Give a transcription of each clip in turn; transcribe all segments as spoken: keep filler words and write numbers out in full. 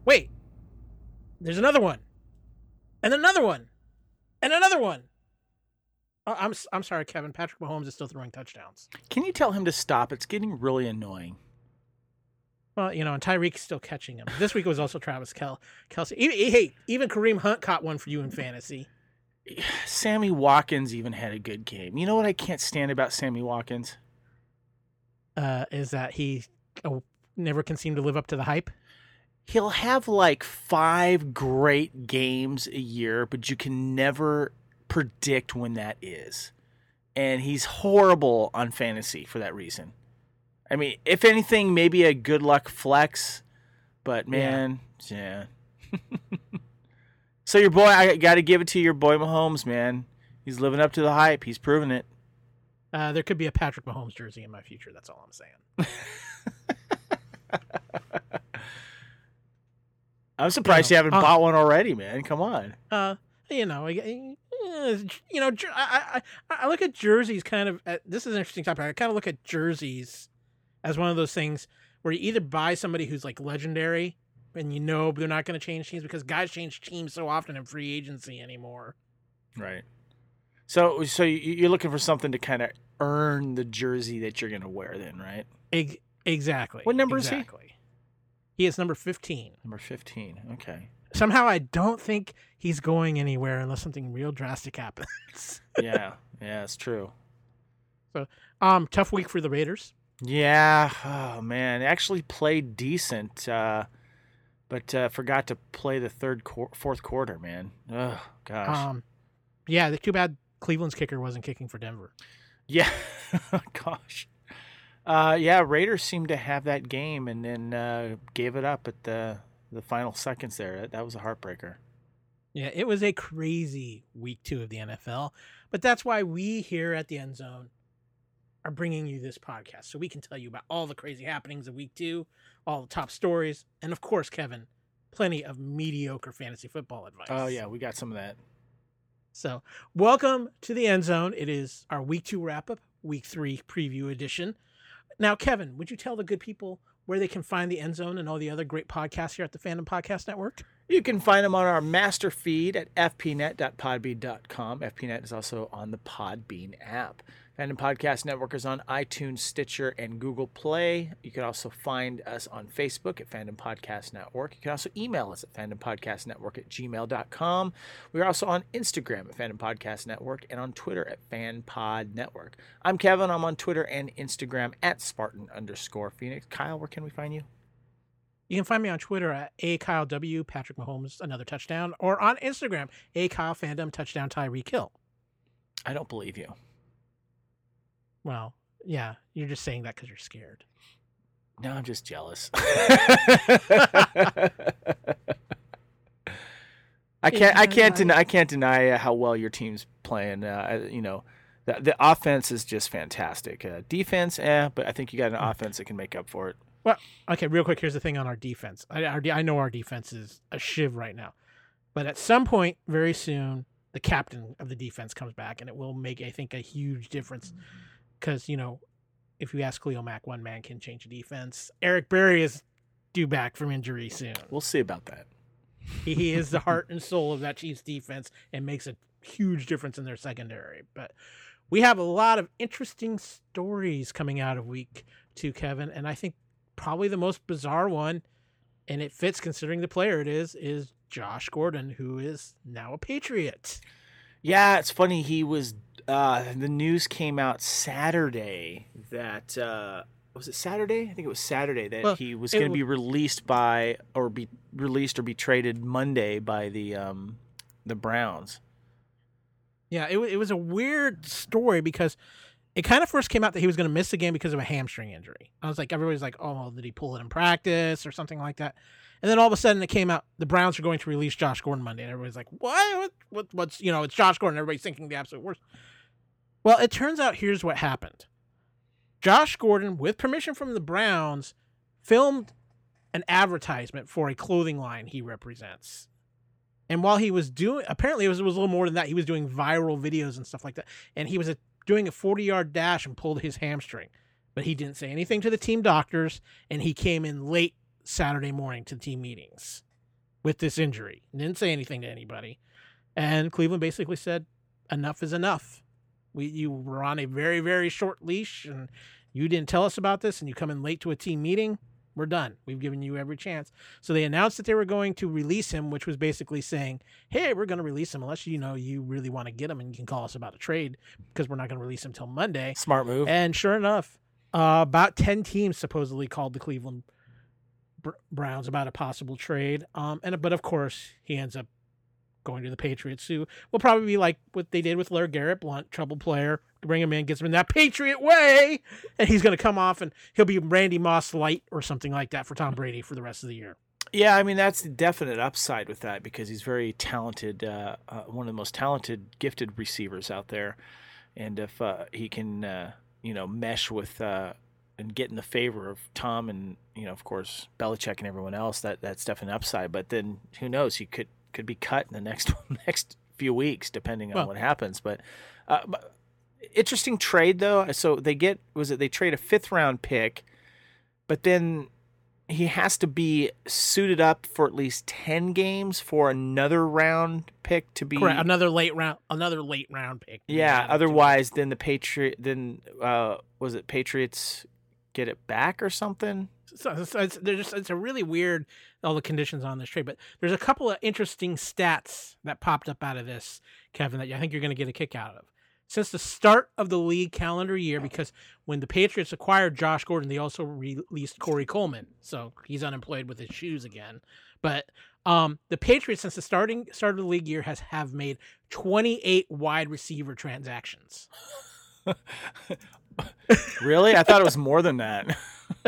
Wait, there's another one, and another one, and another one. Oh, I'm I'm sorry, Kevin. Patrick Mahomes is still throwing touchdowns. Can you tell him to stop? It's getting really annoying. Well, you know, and Tyreek's still catching him. This week it was also Travis Kel- Kelsey. Even, hey, even Kareem Hunt caught one for you in fantasy. Sammy Watkins even had a good game. You know what I can't stand about Sammy Watkins? Uh, is that he oh, never can seem to live up to the hype? He'll have like five great games a year, but you can never predict when that is. And he's horrible on fantasy for that reason. I mean, if anything, maybe a good luck flex, but man, yeah. yeah. So your boy, I got to give it to your boy Mahomes, man. He's living up to the hype. He's proven it. Uh, there could be a Patrick Mahomes jersey in my future. That's all I'm saying. I'm surprised you, know, you haven't uh, bought one already, man. Come on. Uh, you know, I, you know, I, I, I look at jerseys kind of. At, this is an interesting topic. I kind of look at jerseys as one of those things where you either buy somebody who's like legendary, and you know they're not going to change teams because guys change teams so often in free agency anymore. Right. So, so you're looking for something to kind of earn the jersey that you're going to wear, then, right? Ex- exactly. What number exactly. is he? He is number fifteen. Number fifteen. Okay. Somehow I don't think he's going anywhere unless something real drastic happens. yeah. Yeah, it's true. So, um, tough week for the Raiders. Yeah. Oh man, they actually played decent, uh, but uh, forgot to play the third, qu- fourth quarter. Man. Oh gosh. Um, yeah. Too bad Cleveland's kicker wasn't kicking for Denver. Yeah. Gosh. Uh, yeah, Raiders seemed to have that game and then uh, gave it up at the the final seconds there. That, that was a heartbreaker. Yeah, it was a crazy week two of the N F L, but that's why we here at the End Zone are bringing you this podcast, so we can tell you about all the crazy happenings of week two, all the top stories, and of course, Kevin, plenty of mediocre fantasy football advice. Oh, yeah, we got some of that. So, welcome to the End Zone. It is our week two wrap-up, week three preview edition. Now, Kevin, would you tell the good people where they can find the End Zone and all the other great podcasts here at the Fandom Podcast Network? You can find them on our master feed at f p net dot podbean dot com. F P net is also on the Podbean app. Fandom Podcast Network is on iTunes, Stitcher, and Google Play. You can also find us on Facebook at Fandom Podcast Network. You can also email us at fandom podcast network at gmail dot com. We're also on Instagram at Fandom Podcast Network and on Twitter at FanPod Network. I'm Kevin. I'm on Twitter and Instagram at Spartan underscore Phoenix. Kyle, where can we find you? You can find me on Twitter at A Kyle W, Patrick Mahomes, another touchdown, or on Instagram, A Kyle Fandom, touchdown Tyreek Hill. I don't believe you. Well, yeah, you're just saying that because you're scared. No, I'm just jealous. I can't. I can't deny. I can't deny how well your team's playing. Uh, you know, the the offense is just fantastic. Uh, defense, eh, but I think you got an offense that can make up for it. Well, okay, real quick. Here's the thing on our defense. I our, I know our defense is a shiv right now, but at some point, very soon, the captain of the defense comes back, and it will make, I think, a huge difference. Because, you know, if you ask Khalil Mack, one man can change a defense. Eric Berry is due back from injury soon. We'll see about that. He, he is the heart and soul of that Chiefs defense and makes a huge difference in their secondary. But we have a lot of interesting stories coming out of week two, Kevin. And I think probably the most bizarre one, and it fits considering the player it is, is Josh Gordon, who is now a Patriot. Yeah, it's funny. He was, uh, the news came out Saturday that, uh, was it Saturday? I think it was Saturday that well, he was going to be released by, or be released or be traded Monday by the, um, the Browns. Yeah, it, it was a weird story because it kind of first came out that he was going to miss the game because of a hamstring injury. I was like, everybody's like, oh, well, did he pull it in practice or something like that? And then all of a sudden it came out the Browns are going to release Josh Gordon Monday. And everybody's like, what? what? What? What's, you know, it's Josh Gordon. Everybody's thinking the absolute worst. Well, it turns out here's what happened. Josh Gordon, with permission from the Browns, filmed an advertisement for a clothing line he represents. And while he was doing, apparently it was, it was a little more than that. He was doing viral videos and stuff like that. And he was a, doing a forty-yard dash and pulled his hamstring. But he didn't say anything to the team doctors, and he came in late Saturday morning to team meetings. with this injury. Didn't say anything to anybody. And Cleveland basically said, enough is enough. We You were on a very, very short leash, and you didn't tell us about this, and you come in late to a team meeting. We're done. We've given you every chance. So they announced that they were going to release him, which was basically saying, hey, we're going to release him unless you know you really want to get him and you can call us about a trade because we're not going to release him till Monday. Smart move. And sure enough, uh, about ten teams supposedly called the Cleveland Br- Browns about a possible trade. Um, and But, of course, he ends up going to the Patriots, who will probably be like what they did with LeGarrette Blount, trouble player. Bring him in, gets him in that Patriot way, and he's going to come off and he'll be Randy Moss light or something like that for Tom Brady for the rest of the year. Yeah, I mean, that's the definite upside with that because he's very talented, uh, uh, one of the most talented, gifted receivers out there. And if uh, he can, uh, you know, mesh with uh, and get in the favor of Tom and, you know, of course, Belichick and everyone else, that that's definitely an upside. But then who knows? He could could be cut in the next next few weeks, depending on well, what happens. But, uh, but interesting trade though. So they get was it they trade a fifth round pick, but then he has to be suited up for at least ten games for another round pick to be correct. Another late round, another late round pick. Yeah. Otherwise, then the Patriot, then uh, was it Patriots get it back or something? So, so it's, just, it's a really weird, all the conditions on this trade, but there's a couple of interesting stats that popped up out of this, Kevin, that I think you're going to get a kick out of. Since the start of the league calendar year, because when the Patriots acquired Josh Gordon, they also released Corey Coleman, so he's unemployed with his shoes again. But um, the Patriots, since the starting start of the league year, has have made twenty-eight wide receiver transactions. Really? I thought it was more than that.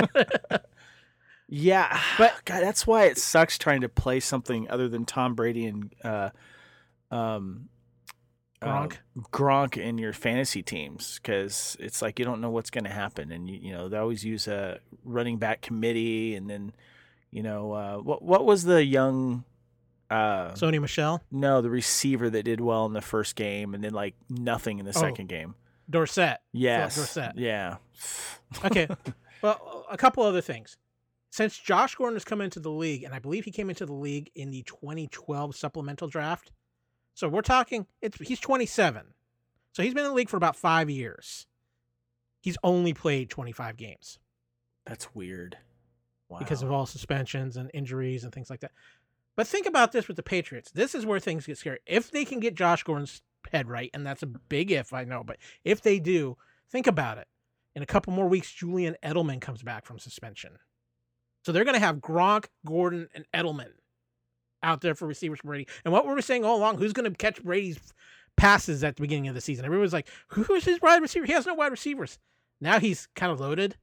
Yeah, but God, that's why it sucks trying to play something other than Tom Brady and uh, um, Gronk. Uh, Gronk in your fantasy teams because it's like you don't know what's going to happen, and you, you know they always use a running back committee, and then you know uh, what what was the young uh, Sony Michel? No, the receiver that did well in the first game, and then like nothing in the oh, second game. Dorsett. Yes, Dorsett. Yeah. Okay. Well, a couple other things. Since Josh Gordon has come into the league, and I believe he came into the league in the twenty twelve supplemental draft. So we're talking, it's he's twenty-seven. So he's been in the league for about five years. He's only played twenty-five games. That's weird. Wow. Because of all suspensions and injuries and things like that. But think about this with the Patriots. This is where things get scary. If they can get Josh Gordon's head right, and that's a big if, I know, but if they do, think about it. In a couple more weeks, Julian Edelman comes back from suspension. So they're going to have Gronk, Gordon, and Edelman out there for receivers for Brady. And what were we saying all along? Who's going to catch Brady's passes at the beginning of the season? Everyone's like, who is his wide receiver? He has no wide receivers. Now he's kind of loaded.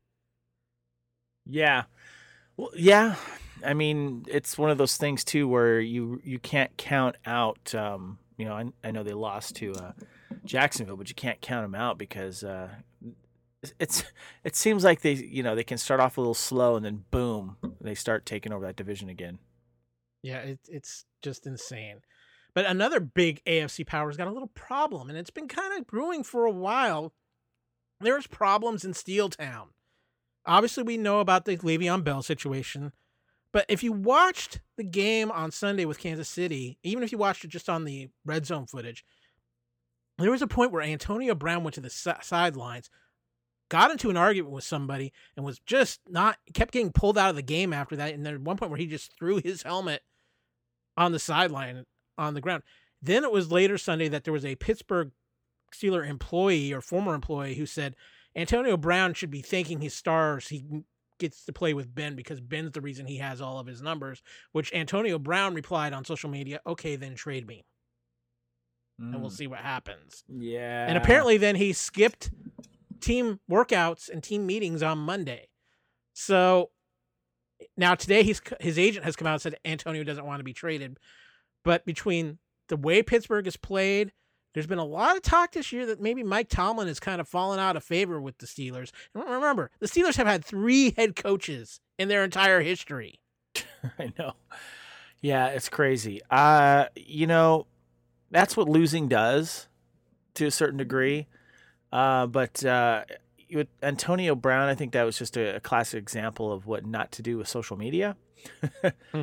Yeah. Well, yeah. I mean, it's one of those things, too, where you you can't count out, um, you know, I, I know they lost to uh, Jacksonville, but you can't count them out because uh, it's it seems like they, you know, they can start off a little slow and then boom, they start taking over that division again. Yeah, it, it's just insane. But another big A F C power's got a little problem, and it's been kind of brewing for a while. There's problems in Steel Town. Obviously, we know about the Le'Veon Bell situation, but if you watched the game on Sunday with Kansas City, even if you watched it just on the red zone footage, there was a point where Antonio Brown went to the si- sidelines, got into an argument with somebody, and was just not, kept getting pulled out of the game after that. And there was one point where he just threw his helmet on the sideline on the ground. Then it was later Sunday that there was a Pittsburgh Steeler employee or former employee who said Antonio Brown should be thanking his stars he gets to play with Ben because Ben's the reason he has all of his numbers, which Antonio Brown replied on social media, okay, then trade me. Mm. And we'll see what happens. Yeah. And apparently then he skipped team workouts and team meetings on Monday. So now today he's his agent has come out and said Antonio doesn't want to be traded. But between the way Pittsburgh has played, there's been a lot of talk this year that maybe Mike Tomlin has kind of fallen out of favor with the Steelers. And remember, the Steelers have had three head coaches in their entire history. I know. Yeah, it's crazy. Uh, you know, that's what losing does to a certain degree. Uh, but uh, with Antonio Brown, I think that was just a, a classic example of what not to do with social media. mm-hmm.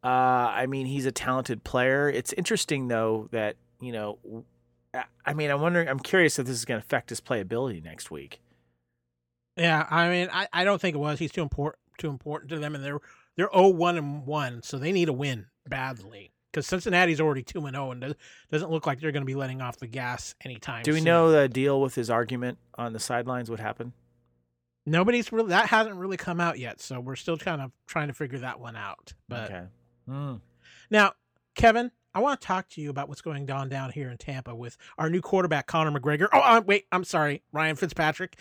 Uh, I mean, he's a talented player. It's interesting though that you know, I mean, I'm wondering, I'm curious if this is going to affect his playability next week. Yeah, I mean, I, I don't think it was. He's too important too important to them, and they're they're oh one and one, so they need a win badly. Because Cincinnati's already two and zero, and does, doesn't look like they're going to be letting off the gas anytime. Do we soon. know the deal with his argument on the sidelines? What happened? Nobody's really that hasn't really come out yet, so we're still kind of trying to figure that one out. But okay. Mm. Now, Kevin, I want to talk to you about what's going on down here in Tampa with our new quarterback, Conor McGregor. Oh, uh, wait, I'm sorry, Ryan Fitzpatrick.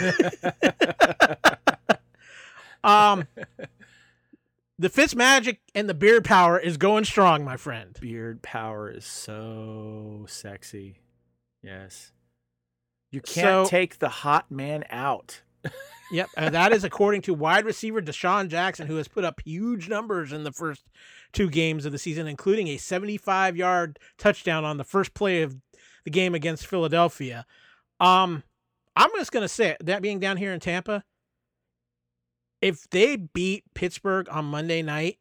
um, the Fitz magic and the beard power is going strong, my friend. Beard power is so sexy. Yes. You can't So- take the hot man out. Yep, and that is according to wide receiver Deshaun Jackson, who has put up huge numbers in the first two games of the season, including a seventy-five-yard touchdown on the first play of the game against Philadelphia. Um, I'm just going to say it, that being down here in Tampa, if they beat Pittsburgh on Monday night,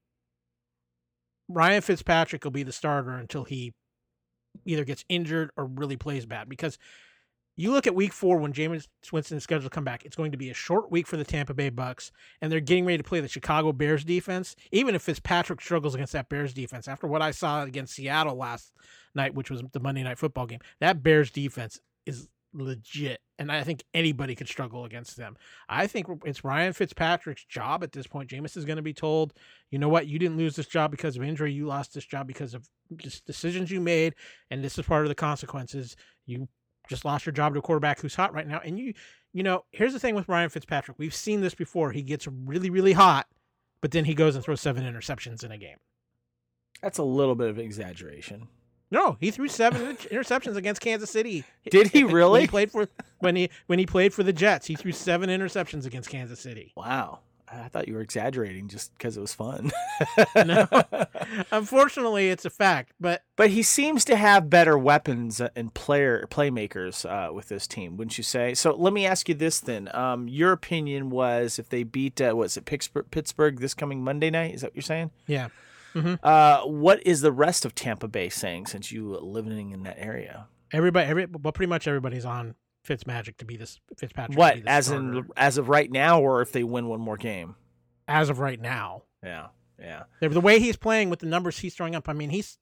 Ryan Fitzpatrick will be the starter until he either gets injured or really plays bad, because you look at week four when Jameis Winston is scheduled to come back. It's going to be a short week for the Tampa Bay Bucks, and they're getting ready to play the Chicago Bears defense. Even if Fitzpatrick struggles against that Bears defense, after what I saw against Seattle last night, which was the Monday Night Football game, that Bears defense is legit, and I think anybody could struggle against them. I think it's Ryan Fitzpatrick's job at this point. Jameis is going to be told, you know what, you didn't lose this job because of injury. You lost this job because of just decisions you made, and this is part of the consequences. You just lost your job to a quarterback who's hot right now. And you, you know, here's the thing with Ryan Fitzpatrick. We've seen this before. He gets really, really hot, but then he goes and throws seven interceptions in a game. That's a little bit of exaggeration. No, he threw seven interceptions against Kansas City. Did he really? When he played for when he when he played for the Jets, he threw seven interceptions against Kansas City. Wow. I thought you were exaggerating just because it was fun. No, unfortunately, it's a fact. But but he seems to have better weapons and player playmakers uh, with this team, wouldn't you say? So let me ask you this then: um, your opinion was if they beat uh, was it Pittsburgh, Pittsburgh this coming Monday night? Is that what you're saying? yeah. Mm-hmm. Uh, what is the rest of Tampa Bay saying since you living in that area? Everybody, every well, pretty much everybody's on Fitzmagic to be this Fitzpatrick. What to be the as starter. in as of right now, or if they win one more game? As of right now. Yeah, yeah. The, the way he's playing with the numbers he's throwing up, I mean, he's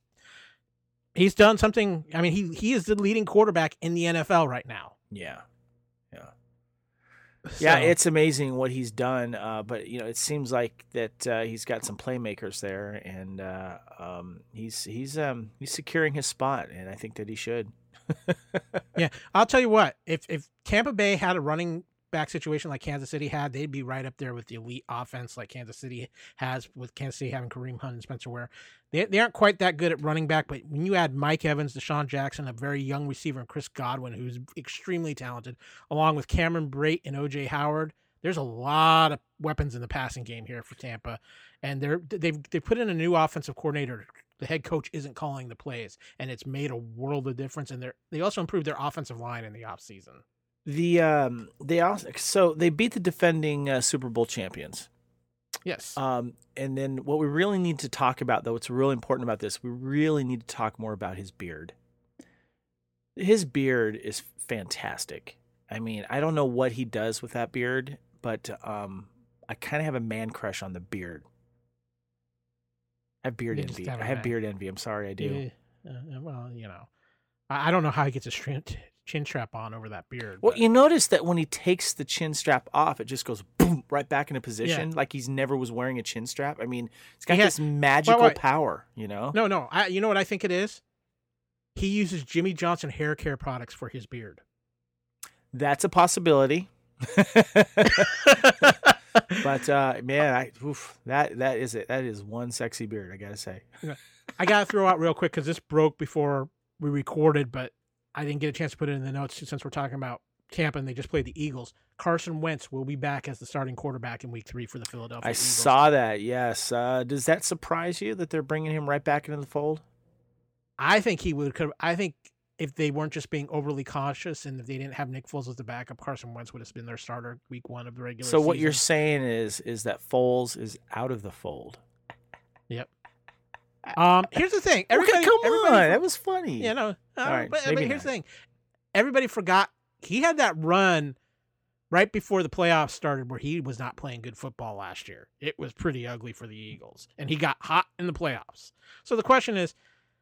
he's done something. I mean, he he is the leading quarterback in the N F L right now. Yeah, yeah, So, yeah. It's amazing what he's done, uh, but you know, it seems like that uh, he's got some playmakers there, and uh, um, he's he's um, he's securing his spot, and I think that he should. yeah. I'll tell you what. If if Tampa Bay had a running back situation like Kansas City had, they'd be right up there with the elite offense like Kansas City has, with Kansas City having Kareem Hunt and Spencer Ware. They they aren't quite that good at running back, but when you add Mike Evans, Deshaun Jackson, a very young receiver, and Chris Godwin, who's extremely talented, along with Cameron Brate and O J Howard, there's a lot of weapons in the passing game here for Tampa, and they're they've they put in a new offensive coordinator. The head coach isn't calling the plays, and it's made a world of difference. And they they also improved their offensive line in the offseason. The um, they also so they beat the defending uh, Super Bowl champions. Yes. Um, and then what we really need to talk about, though, what's really important about this, we really need to talk more about his beard. His beard is fantastic. I mean, I don't know what he does with that beard, but um, I kind of have a man crush on the beard. I have beard You just envy. have a I have man- beard envy. I'm sorry, I do. Yeah, uh, well, you know, I, I don't know how he gets a chin, chin strap on over that beard. Well, but- you notice that when he takes the chin strap off, it just goes boom right back into position, like he's never was wearing a chin strap. I mean, it's got He this has- magical wait, wait. power, you know? no, no. I, you know what I think it is? He uses Jimmy Johnson hair care products for his beard. That's a possibility. But uh, man, I, oof, that that is it. That is one sexy beard, I gotta say. I got to throw out real quick because this broke before we recorded, but I didn't get a chance to put it in the notes since we're talking about Tampa and they just played the Eagles. Carson Wentz will be back as the starting quarterback in week three for the Philadelphia I Eagles. saw that. Yes. Uh, does that surprise you that they're bringing him right back into the fold? I think he would. I think if they weren't just being overly cautious and if they didn't have Nick Foles as the backup, Carson Wentz would have been their starter week one of the regular So season. what you're saying is is that Foles is out of the fold. Yep. Um, here's the thing. Okay, Everybody, come everybody on, for- that was funny. you know, uh, right, but, but maybe here's the not. thing. Everybody forgot he had that run right before the playoffs started where he was not playing good football last year. It was pretty ugly for the Eagles, and he got hot in the playoffs. So the question is,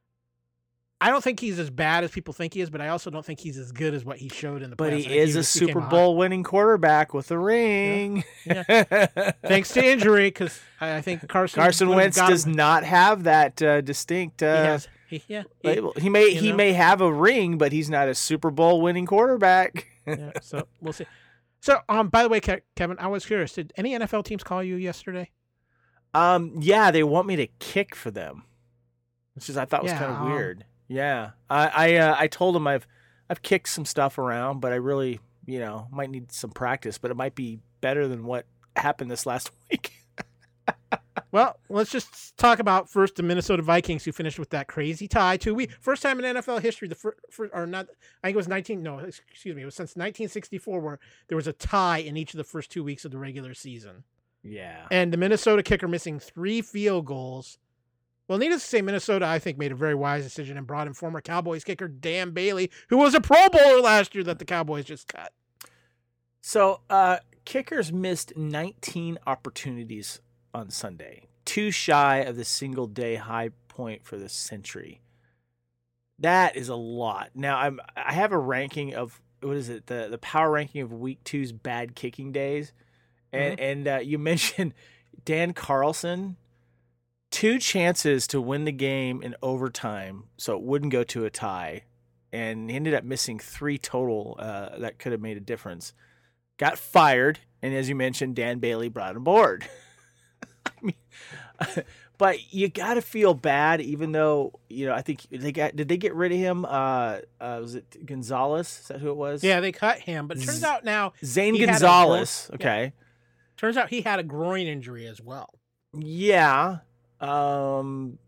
I don't think he's as bad as people think he is, but I also don't think he's as good as what he showed in the But playoffs. he I think is a just became Super hot- Bowl winning quarterback with a ring. Thanks to injury, because I I think Carson Carson would've Wentz got does him. not have that uh, distinct. Uh, He has, he, yeah, he- label. He may you he know? may have a ring, but he's not a Super Bowl winning quarterback. yeah, so we'll see. So, um, by the way, Ke- Kevin, I was curious. Did any N F L teams call you yesterday? Um, yeah, they want me to kick for them, which is I thought was Yeah, kind of um, weird. Yeah, I I, uh, I told them I've I've kicked some stuff around, but I really you know might need some practice. But it might be better than what happened this last week. Well, let's just talk about first the Minnesota Vikings, who finished with that crazy tie. Two week first time in N F L history. The first, or not, I think it was nineteen. No, excuse me, it was since nineteen sixty-four where there was a tie in each of the first two weeks of the regular season. Yeah, And the Minnesota kicker missing three field goals. Well, needless to say, Minnesota, I think, made a very wise decision and brought in former Cowboys kicker Dan Bailey, who was a Pro Bowler last year that the Cowboys just cut. So, uh, kickers missed nineteen opportunities on Sunday, too shy of the single day high point for the century. That is a lot. Now, I'm I have a ranking of what is it the the power ranking of week two's bad kicking days, and Mm-hmm. and uh, you mentioned Dan Carlson. Two chances to win the game in overtime, so it wouldn't go to a tie, and he ended up missing three total uh, that could have made a difference. Got fired, and as you mentioned, Dan Bailey brought him aboard. I mean, but you got to feel bad, even though you know. I think they got. Did they get rid of him? Uh, uh, was it Gonzalez? Is that who it was? Yeah, they cut him, but it turns Z- out now Zane he had a Gonzalez. groin- Okay. turns out he had a groin injury as well. Yeah. Um,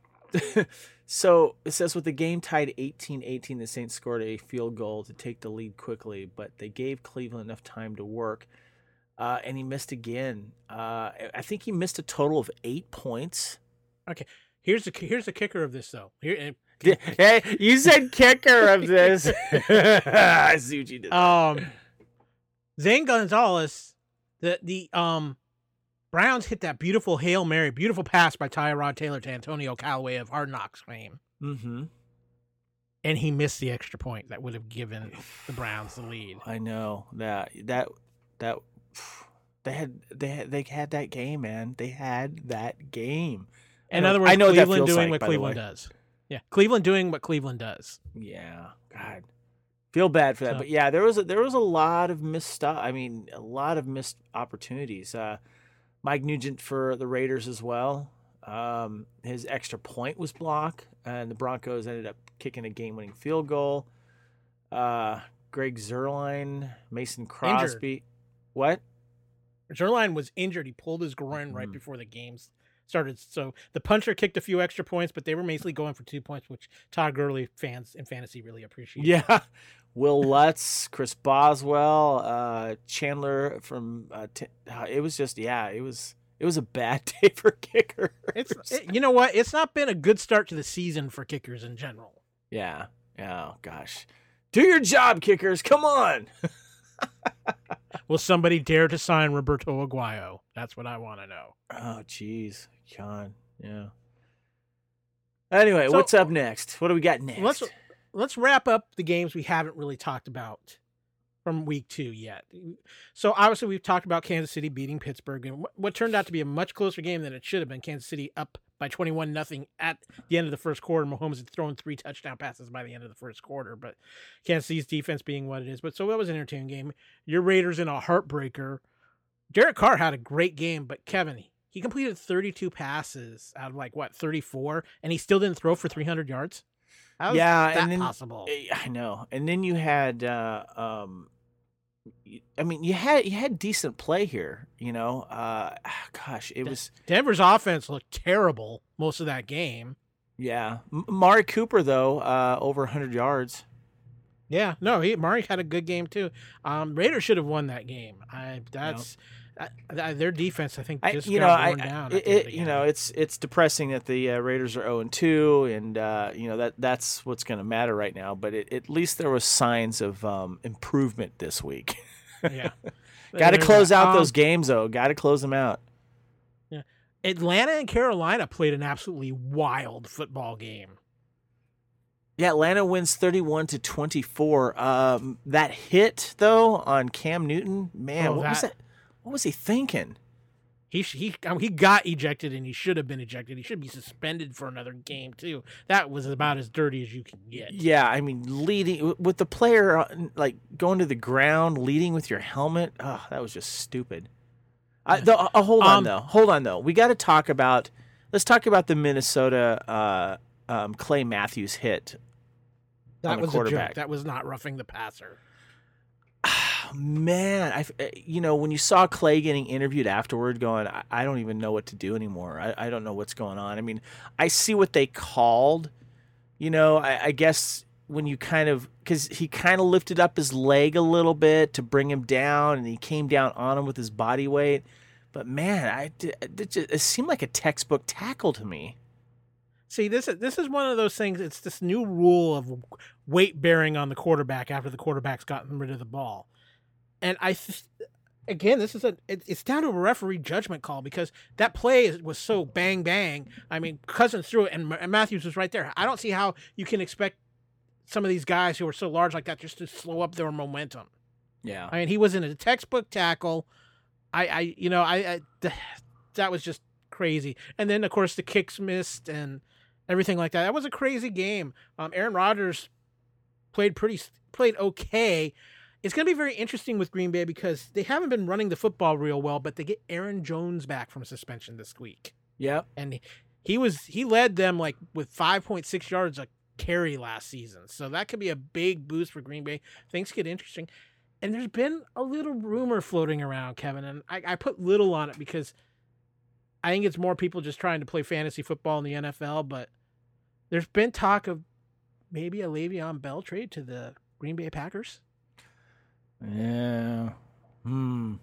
so it says with the game tied eighteen eighteen, the Saints scored a field goal to take the lead quickly, but they gave Cleveland enough time to work. Uh, and he missed again. Uh, I think he missed a total of eight points. Here's the here's the kicker of this though. Here, and- Hey, you said kicker of this. I see what you did. um, Zane Gonzalez, the the um, Browns hit that beautiful Hail Mary, beautiful pass by Tyrod Taylor to Antonio Callaway of Hard Knocks fame, Mm-hmm. and he missed the extra point that would have given the Browns the lead. I know that that that they had they had they had that game, man. They had that game. I In know- other words, I know what that Cleveland feels doing like, what by the Cleveland way. does. Yeah, Cleveland doing what Cleveland does. Yeah, God, feel bad for that. So- But yeah, there was a, there was a lot of missed stuff. I mean, a lot of missed opportunities. Uh, Mike Nugent for the Raiders as well. Um, his extra point was blocked, and the Broncos ended up kicking a game-winning field goal. Uh, Greg Zerline, Mason Crosby. What? Zerline was injured. He pulled his groin right Mhm. before the games started. So the puncher kicked a few extra points, but they were basically going for two points, which Todd Gurley fans in fantasy really appreciate. Yeah. Will Lutz, Chris Boswell, uh, Chandler from uh, t- uh, it was just yeah, it was it was a bad day for kickers. It's it, you know what? It's not been a good start to the season for kickers in general. yeah. Oh gosh. Do your job, kickers. Come on. Will somebody dare to sign Roberto Aguayo? That's what I want to know. Oh jeez. John. Yeah. Anyway, So- what's up next? What do we got next? Let's let's wrap up the games we haven't really talked about from week two yet. So obviously we've talked about Kansas City beating Pittsburgh and what, what turned out to be a much closer game than it should have been. Kansas City up by twenty-one nothing at the end of the first quarter. Mahomes had thrown three touchdown passes by the end of the first quarter, but Kansas City's defense being what it is. But so that was an entertaining game. Your Raiders in a heartbreaker. Derek Carr had a great game, but Kevin, he completed thirty-two passes out of like what thirty-four, and he still didn't throw for three hundred yards. How is Yeah, that and then- possible? I know. And then you had uh um I mean, you had you had decent play here, you know. Uh gosh, it was Denver's offense looked terrible most of that game. yeah. M- Mari Cooper though, uh over one hundred yards. Yeah, no, he Murray had a good game too. Um, Raiders should have won that game. I that's I, I, their defense, I think, I, just you know, got I, worn down. at it, the end of it the you know, game. it's it's depressing that the uh, Raiders are zero and two, and uh, you know that that's what's going to matter right now. But it, at least there was signs of um, improvement this week. Yeah. Got to There's close that. out Um, those games, though. Got to close them out. Yeah. Atlanta and Carolina played an absolutely wild football game. Yeah, Atlanta wins thirty-one to twenty-four. Um, that hit though on Cam Newton, man, Oh, what was that- that? What was he thinking? He sh- he I mean, he got ejected and he should have been ejected. He should be suspended for another game too. That was about as dirty as you can get. Yeah, I mean, leading with the player uh, like going to the ground, leading with your helmet. Oh, that was just stupid. I, the, uh, hold on Um, though. Hold on though. We got to talk about. Let's talk about the Minnesota uh, um, Clay Matthews hit. That on the was a quarterback. joke. That was not roughing the passer. Man, I you know when you saw Clay getting interviewed afterward, going, I, I don't even know what to do anymore. I, I don't know what's going on. I mean, I see what they called. You know, I, I guess when you kind of because he kind of lifted up his leg a little bit to bring him down, and he came down on him with his body weight. But man, I it, just, it seemed like a textbook tackle to me. See, this is this is one of those things. It's this new rule of weight bearing on the quarterback after the quarterback's gotten rid of the ball, and I, th- again, this is a it, it's down to a referee judgment call because that play is, was so bang bang. I mean, Cousins threw it, and, and Matthews was right there. I don't see how you can expect some of these guys who are so large like that just to slow up their momentum. Yeah, I mean, he was in a textbook tackle. I, I you know, I, I th- that was just crazy. And then of course the kicks missed and everything like that. That was a crazy game. Um, Aaron Rodgers played pretty played okay. It's going to be very interesting with Green Bay because they haven't been running the football real well, but they get Aaron Jones back from suspension this week. Yep. And he was he led them like with five point six yards a carry last season. So that could be a big boost for Green Bay. Things get interesting. And there's been a little rumor floating around, Kevin, and I, I put little on it because I think it's more people just trying to play fantasy football in the N F L, but there's been talk of maybe a Le'Veon Bell trade to the Green Bay Packers. Yeah. Hmm.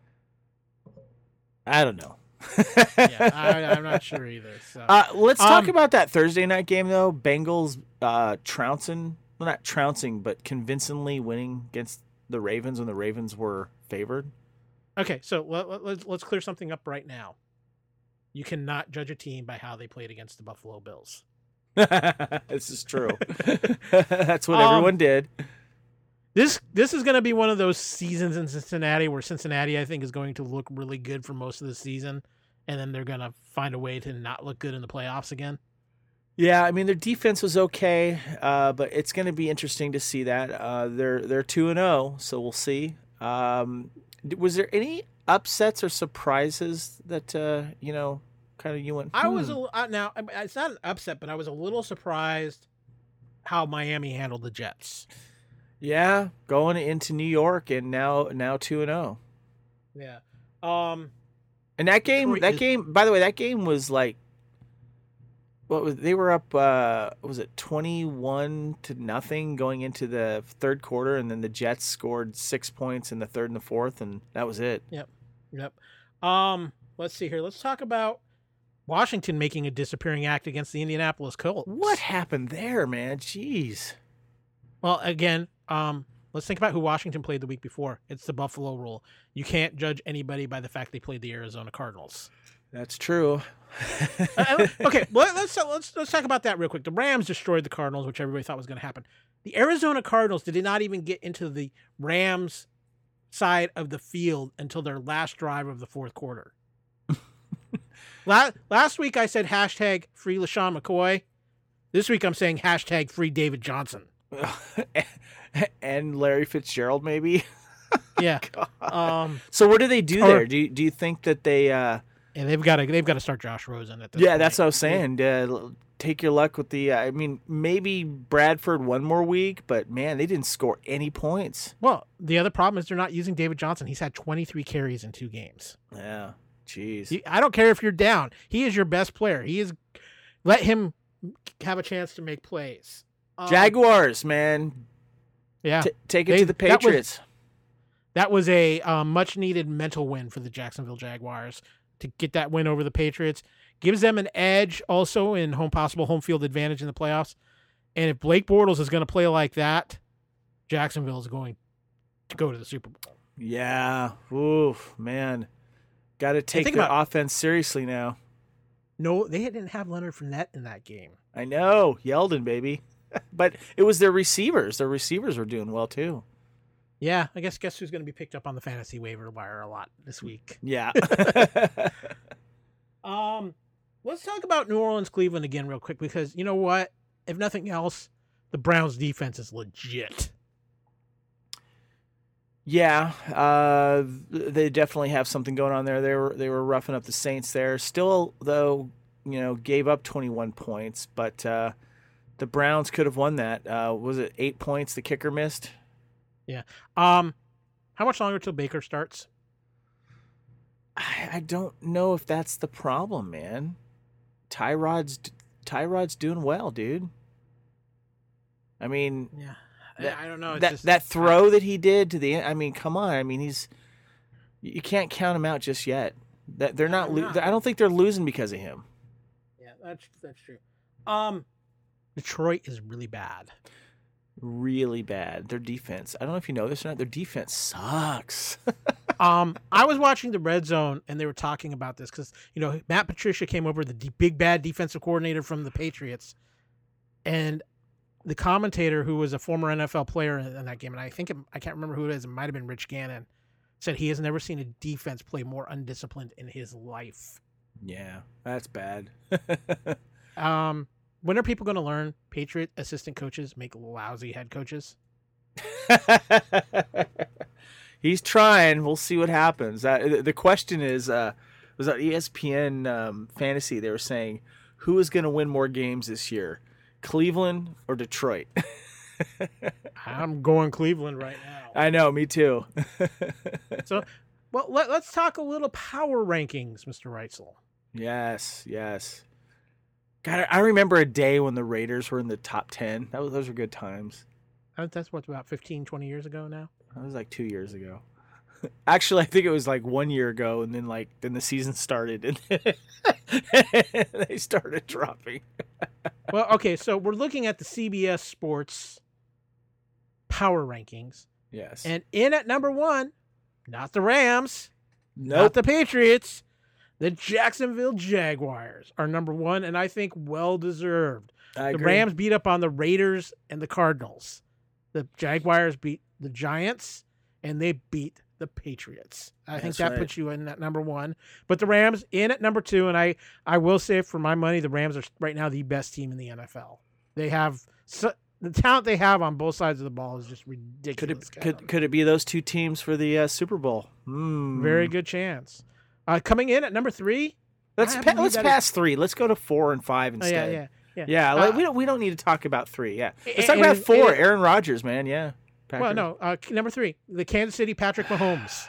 I don't know. yeah, I, I'm not sure either. So. Uh, let's talk Um, about that Thursday night game, though. Bengals uh, trouncing, well, not trouncing, but convincingly winning against the Ravens when the Ravens were favored. Okay, so let, let, let's let's clear something up right now. You cannot judge a team by how they played against the Buffalo Bills. This is true. That's what Um, everyone did. This this is going to be one of those seasons in Cincinnati where Cincinnati, I think, is going to look really good for most of the season, and then they're going to find a way to not look good in the playoffs again. Yeah, I mean their defense was okay, uh, but it's going to be interesting to see that. Uh, they're they're two and zero, so we'll see. Um, was there any upsets or surprises that uh, you know, kind of you went? I was hmm. a, uh, now I mean, it's not an upset, but I was a little surprised how Miami handled the Jets. Yeah, going into New York and now now two and zero. Yeah. Um. And that game, Detroit that is- game. By the way, that game was like, what was they were up? Uh, was it twenty one to nothing going into the third quarter, and then the Jets scored six points in the third and the fourth, and that was it. Yep. Um. Let's see here. Let's talk about Washington making a disappearing act against the Indianapolis Colts. What happened there, man? Jeez. Well, again, um, let's think about who Washington played the week before. It's the Buffalo rule. You can't judge anybody by the fact they played the Arizona Cardinals. That's true. Uh, okay, well, let's let's let's talk about that real quick. The Rams destroyed the Cardinals, which everybody thought was going to happen. The Arizona Cardinals did not even get into the Rams side of the field until their last drive of the fourth quarter. last, last week I said hashtag free LaShawn McCoy. This week I'm saying hashtag free David Johnson. And Larry Fitzgerald, maybe. Yeah. Um, So what do they do Or- there? Do you, do you think that they? Uh, and they've got to they've got to start Josh Rosen at this yeah, point. that's what I was saying. Uh, take your luck with the. Uh, I mean, maybe Bradford one more week, but man, they didn't score any points. Well, the other problem is they're not using David Johnson. He's had twenty-three carries in two games. Yeah, jeez. You- I don't care if you're down. He is your best player. He is. Let him have a chance to make plays. Um, Jaguars, man, Yeah. T- take it They- to the that was- Patriots. that was a uh, much needed mental win for the Jacksonville Jaguars to get that win over the Patriots. Gives them an edge also in home possible home field advantage in the playoffs. And if Blake Bortles is going to play like that, Jacksonville is going to go to the Super Bowl. Yeah. Oof, man. Got to take the about, offense seriously now. No, they didn't have Leonard Fournette in that game. I know. Yeldon, baby. But it was their receivers. Their receivers were doing well, too. Yeah, I guess guess who's going to be picked up on the fantasy waiver wire a lot this week. Yeah. um, let's talk about New Orleans, Cleveland again real quick because you know what? If nothing else, the Browns' defense is legit. Yeah, uh, they definitely have something going on there. They were they were roughing up the Saints there. Still, though, you know, gave up twenty-one points, but uh, the Browns could have won that. Uh, was it eight points the kicker missed? Yeah. Um, how much longer till Baker starts? I, I don't know if that's the problem, man. Tyrod's Tyrod's doing well, dude. I mean, yeah, that, I don't know. It's that just, that throw that he did to the end. I mean, come on. I mean, he's you can't count him out just yet. That they're no, not, they're lo- not. I don't think they're losing because of him. Yeah, that's that's true. Um, Detroit is really bad. Really bad. Their defense. I don't know if you know this or not. Their defense sucks. um, I was watching the Red Zone and they were talking about this because you know Matt Patricia came over, the d- big bad defensive coordinator from the Patriots, and the commentator who was a former N F L player in, in that game, and I think it, I can't remember who it is. It might have been Rich Gannon. Said he has never seen a defense play more undisciplined in his life. Yeah, that's bad. um. When are people going to learn Patriot assistant coaches make lousy head coaches? He's trying. We'll see what happens. Uh, the question is, uh, was that E S P N um, Fantasy? They were saying, who is going to win more games this year, Cleveland or Detroit? I'm going Cleveland right now. I know, me too. So, well, let, let's talk a little power rankings, Mister Reitzel. Yes, yes. God, I remember a day when the Raiders were in the top ten. That was, those were good times. That's what, about fifteen, twenty years ago now? That was like two years ago. Actually, I think it was like one year ago, and then like then the season started, and they started dropping. Well, okay, so we're looking at the C B S Sports power rankings. Yes. And in at number one, not the Rams, nope. not the Patriots, the Jacksonville Jaguars are number one, and I think well-deserved. I the agree. Rams beat up on the Raiders and the Cardinals. The Jaguars beat the Giants, and they beat the Patriots. I That's think that right. puts you in at number one. But the Rams in at number two, and I, I will say for my money, the Rams are right now the best team in the N F L. They have so, the talent they have on both sides of the ball is just ridiculous. Could it could, could it be those two teams for the uh, Super Bowl? Mm. Very good chance. Uh, coming in at number three. Let's pa- let's pass is... three. Let's go to four and five instead. Oh, yeah, yeah, yeah. Yeah, uh, like, we don't we don't need to talk about three. Yeah, let's talk and, about four. And, Aaron Rodgers, man. Yeah. Packers. Well, no. Uh, number three, the Kansas City Patrick Mahomes.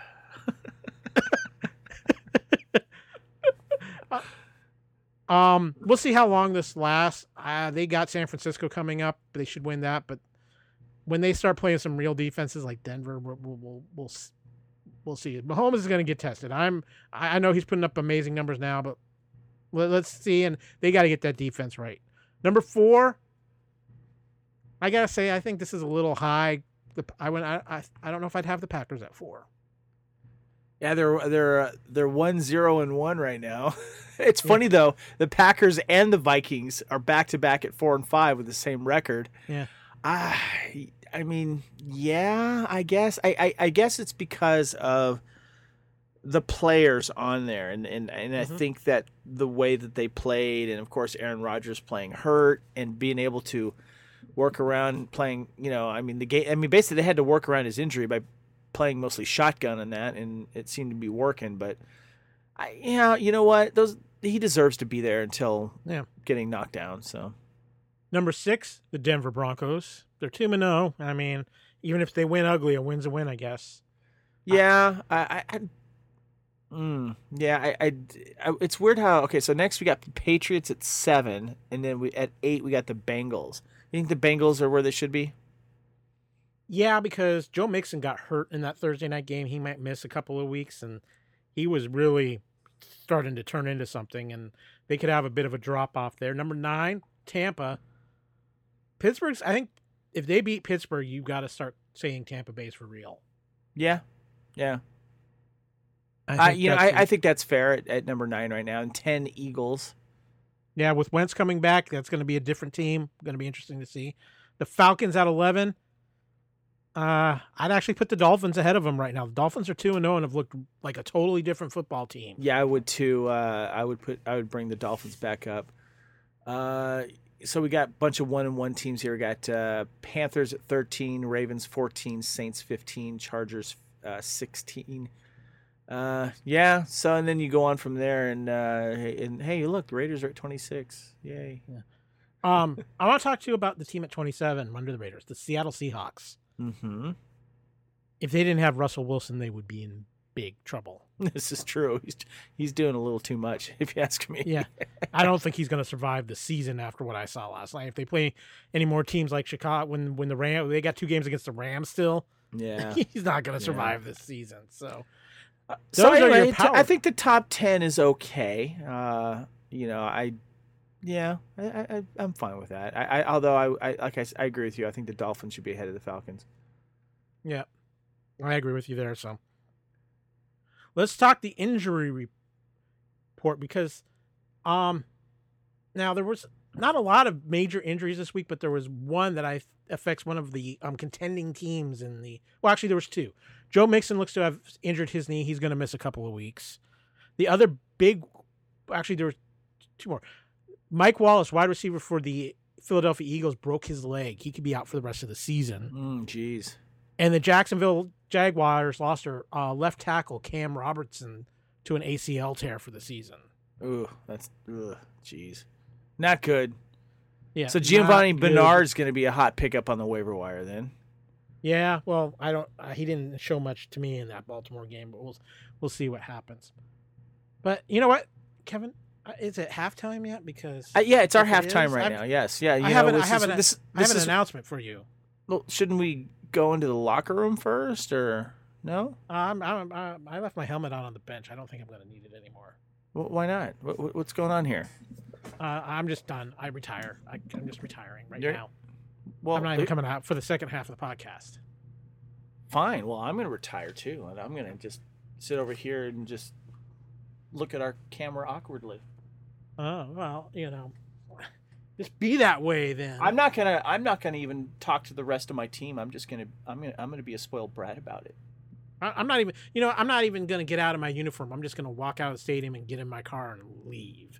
uh, um, we'll see how long this lasts. Uh, they got San Francisco coming up. They should win that, but when they start playing some real defenses like Denver, we'll we'll we'll, we'll, we'll see. Mahomes is going to get tested. I'm I know he's putting up amazing numbers now, but let, let's see. And they got to get that defense right. Number four, I gotta say, I think this is a little high. The, I went. I, I I don't know if I'd have the Packers at four. Yeah, they're they're they're one zero and one right now. It's funny yeah. though. The Packers and the Vikings are back to back at four and five with the same record. Yeah. I I mean, yeah. I guess I, I, I guess it's because of the players on there, and and, and mm-hmm. I think that the way that they played, and of course Aaron Rodgers playing hurt and being able to work around playing. You know, I mean the game. I mean basically they had to work around his injury by playing mostly shotgun and that, and it seemed to be working. But I, yeah, you know what? Those he deserves to be there until yeah. getting knocked down. So number six, the Denver Broncos. They're two and zero. I mean, even if they win ugly, a win's a win, I guess. Yeah, I, I, I mm, yeah, I, I, I, it's weird how. Okay, so next we got the Patriots at seven, and then we at eight we got the Bengals. You think the Bengals are where they should be? Yeah, because Joe Mixon got hurt in that Thursday night game. He might miss a couple of weeks, and he was really starting to turn into something, and they could have a bit of a drop off there. Number nine, Tampa. Pittsburgh's, I think if they beat Pittsburgh, you've got to start saying Tampa Bay's for real. Yeah. Yeah. I, I you know, I, I think that's fair at, at number nine right now, and ten Eagles. Yeah, with Wentz coming back, that's going to be a different team. Going to be interesting to see. The Falcons at eleven. Uh, I'd actually put the Dolphins ahead of them right now. The Dolphins are two and zero and have looked like a totally different football team. Yeah, I would too. Uh, I would put. I would bring the Dolphins back up. Uh, so we got a bunch of one and one teams here. We got uh, Panthers at thirteen, Ravens fourteen, Saints fifteen, Chargers uh, sixteen. Uh, yeah. So and then you go on from there, and uh, and hey, look, the Raiders are at twenty-six. Yay. Yeah. Um, I want to talk to you about the team at twenty-seven under the Raiders, the Seattle Seahawks. Mm-hmm. If they didn't have Russell Wilson, they would be in big trouble. This is true. He's he's doing a little too much, if you ask me. Yeah, I don't think he's going to survive the season after what I saw last night. If they play any more teams like Chicago, when when the Rams, they got two games against the Rams still. Yeah, he's not going to survive yeah. this season. So, uh, so anyway, power- I think the top ten is okay. Uh, you know, I. Yeah, I, I, I'm fine with that. I, I although I, I like I, I agree with you. I think the Dolphins should be ahead of the Falcons. Yeah, I agree with you there. So let's talk the injury report because, um, now there was not a lot of major injuries this week, but there was one that I affects one of the um contending teams in the. Well, actually, there was two. Joe Mixon looks to have injured his knee. He's going to miss a couple of weeks. The other big, actually, there were two more. Mike Wallace, wide receiver for the Philadelphia Eagles, broke his leg. He could be out for the rest of the season. Mm, jeez. And the Jacksonville Jaguars lost their uh, left tackle, Cam Robertson, to an A C L tear for the season. Ooh, that's ugh, jeez. Not good. Yeah. So Giovanni Bernard's going to be a hot pickup on the waiver wire then. Yeah, well, I don't. Uh, he didn't show much to me in that Baltimore game, but we'll we'll see what happens. But you know what, Kevin? Is it halftime yet? Because uh, yeah, it's our it halftime is, right I've, now. Yes, yeah. You I know, have an, this I have, is, an, this, I have this an is, announcement for you. Well, shouldn't we go into the locker room first, or no? Um, I'm, I'm, I left my helmet out on the bench. I don't think I'm going to need it anymore. Well, why not? What, what's going on here? Uh, I'm just done. I retire. I, I'm just retiring right You're, now. Well, I'm not even coming out for the second half of the podcast. Fine. Well, I'm going to retire too, and I'm going to just sit over here and just look at our camera awkwardly. Oh, well, you know, just be that way then. I'm not gonna. I'm not gonna even talk to the rest of my team. I'm just gonna. I'm gonna. I'm gonna be a spoiled brat about it. I, I'm not even. You know, I'm not even gonna get out of my uniform. I'm just gonna walk out of the stadium and get in my car and leave.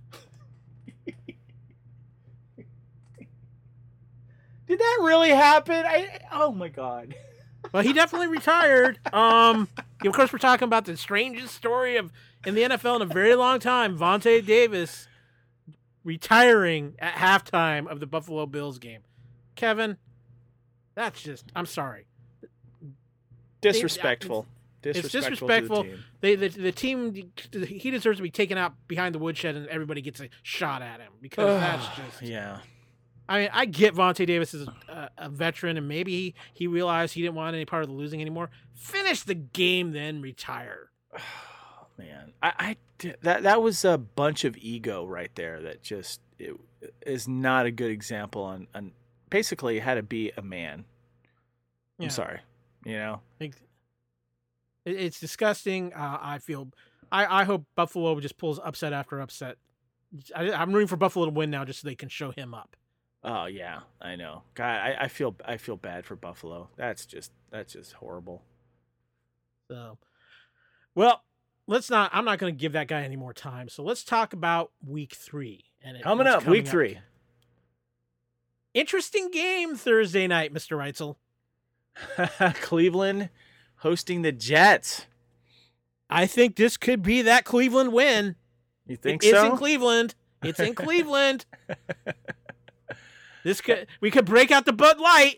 Did that really happen? I. Oh my god. Well, he definitely retired. Um, of course, we're talking about the strangest story of in the N F L in a very long time. Vontae Davis retiring at halftime of the Buffalo Bills game. Kevin, that's just, I'm sorry. Disrespectful. They, disrespectful. It's disrespectful. To the team. They, the, the team, he deserves to be taken out behind the woodshed and everybody gets a shot at him because that's just. Yeah. I mean, I get Vontae Davis is a, a veteran and maybe he, he realized he didn't want any part of the losing anymore. Finish the game, then retire. Oh, man. I, I that that was a bunch of ego right there that just it, is not a good example on, on basically how to be a man. I'm Yeah. sorry. You know? It, it's disgusting. Uh, I feel I, I hope Buffalo just pulls upset after upset. I, I'm rooting for Buffalo to win now just so they can show him up. Oh yeah, I know. God, I, I feel I feel bad for Buffalo. That's just that's just horrible. So, well, let's not. I'm not going to give that guy any more time. So let's talk about week three. And it, coming up, coming week up. three. Interesting game Thursday night, Mister Reitzel. Cleveland hosting the Jets. I think this could be that Cleveland win. You think it so? It's in Cleveland. It's in Cleveland. This could we could break out the Bud Light.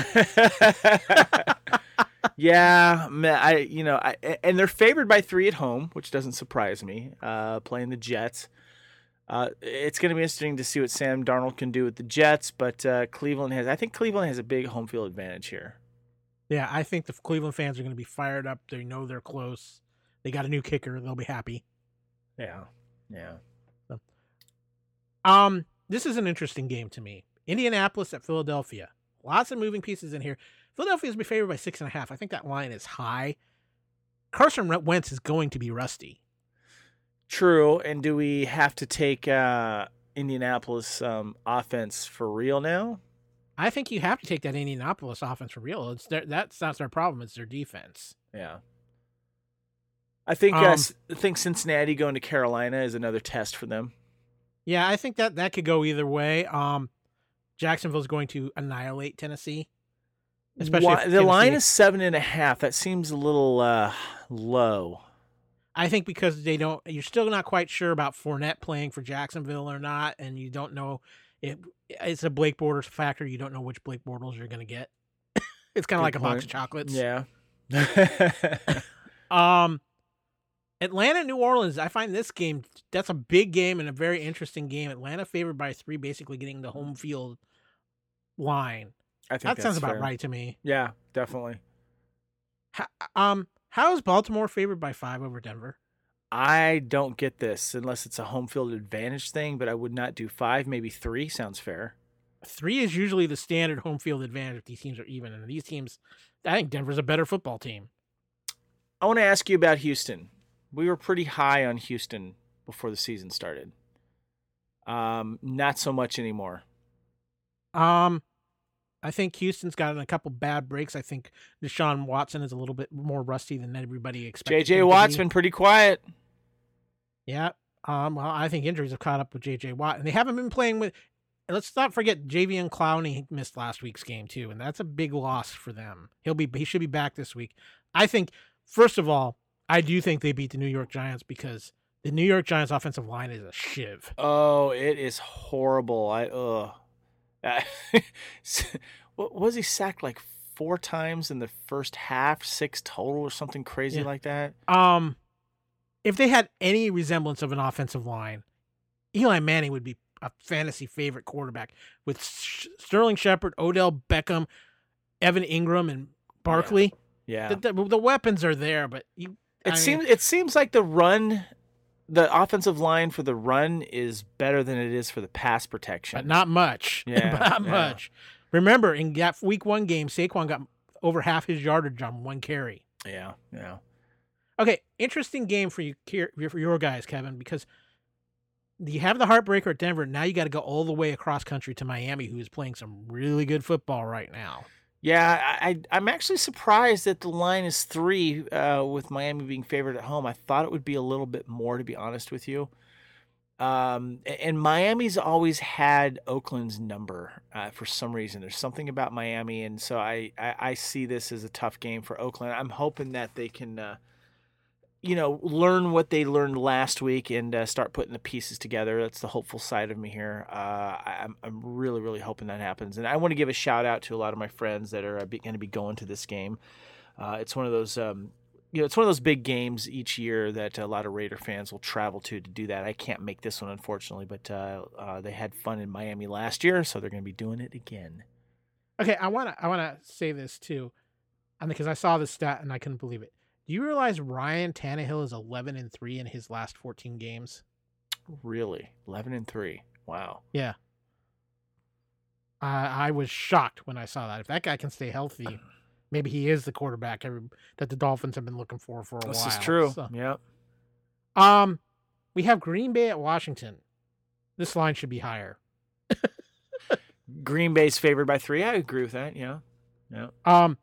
Yeah, I you know, I, and they're favored by three at home, which doesn't surprise me. Uh, playing the Jets, uh, it's going to be interesting to see what Sam Darnold can do with the Jets. But uh, Cleveland has, I think Cleveland has a big home field advantage here. Yeah, I think the Cleveland fans are going to be fired up. They know they're close. They got a new kicker. They'll be happy. Yeah, yeah. So, um, this is an interesting game to me. Indianapolis at Philadelphia. Lots of moving pieces in here. Philadelphia is favored by six and a half. I think that line is high. Carson Wentz is going to be rusty. True. And do we have to take uh, Indianapolis um, offense for real now? I think you have to take that Indianapolis offense for real. It's their, that's not their problem. It's their defense. Yeah. I think Um, uh, I think Cincinnati going to Carolina is another test for them. Yeah, I think that that could go either way. Um, Jacksonville's going to annihilate Tennessee. Especially Why, if the line Tennessee- is seven and a half. That seems a little uh, low. I think because they don't, you're still not quite sure about Fournette playing for Jacksonville or not, and you don't know if it's a Blake Bortles factor. You don't know which Blake Bortles you're going to get. It's kind of like a box of chocolates. Yeah. Um, Atlanta, New Orleans. I find this game, that's a big game and a very interesting game. Atlanta favored by three, basically getting the home field line. I think That that's sounds about fair. right to me. Yeah, definitely. How, um, how is Baltimore favored by five over Denver? I don't get this unless it's a home field advantage thing, but I would not do five, maybe three. Sounds fair. Three is usually the standard home field advantage if these teams are even. And these teams, I think Denver's a better football team. I want to ask you about Houston. We were pretty high on Houston before the season started. Um, not so much anymore. Um, I think Houston's gotten a couple bad breaks. I think Deshaun Watson is a little bit more rusty than everybody expected. J J him to Watt's be. been pretty quiet. Yeah. Um, well, I think injuries have caught up with J J Watt, and they haven't been playing with. Let's not forget Javion Clowney missed last week's game too, and that's a big loss for them. He'll be he should be back this week. I think first of all, I do think they beat the New York Giants because the New York Giants offensive line is a shiv. Oh, it is horrible. I ugh. Uh, what was he sacked like four times in the first half, six total or something crazy Yeah. like that? Um, if they had any resemblance of an offensive line, Eli Manning would be a fantasy favorite quarterback with Sh- Sterling Shepard, Odell Beckham, Evan Ingram, and Barkley. Yeah. The, the, the weapons are there, but you. It I mean, seems it seems like the run, the offensive line for the run is better than it is for the pass protection. but not much. Yeah, not yeah. much. Remember, in that week one game, Saquon got over half his yardage on one carry. Yeah, yeah. Okay, interesting game for you, for your guys, Kevin, because you have the heartbreaker at Denver. Now you got to go all the way across country to Miami, who is playing some really good football right now. Yeah, I, I I'm actually surprised that the line is three uh, with Miami being favored at home. I thought it would be a little bit more, to be honest with you. Um, a- and Miami's always had Oakland's number uh, for some reason. There's something about Miami, and so I, I, I see this as a tough game for Oakland. I'm hoping that they can, uh, you know, learn what they learned last week and uh, start putting the pieces together. That's the hopeful side of me here. Uh, I, I'm I'm really really hoping that happens, and I want to give a shout out to a lot of my friends that are uh, going to be going to this game. Uh, it's one of those. Um, You know, it's one of those big games each year that a lot of Raider fans will travel to to do that. I can't make this one, unfortunately, but uh, uh, they had fun in Miami last year, so they're going to be doing it again. Okay, I want to I want to say this too, and because I saw this stat and I couldn't believe it. Do you realize Ryan Tannehill is eleven and three in his last fourteen games? Really, eleven and three. Wow. Yeah. I I was shocked when I saw that. If that guy can stay healthy, maybe he is the quarterback every, that the Dolphins have been looking for for a This while. is true. So, Yep. um, we have Green Bay at Washington. This line should be higher. Green Bay's favored by three. I agree with that. Yeah. Yeah. Um,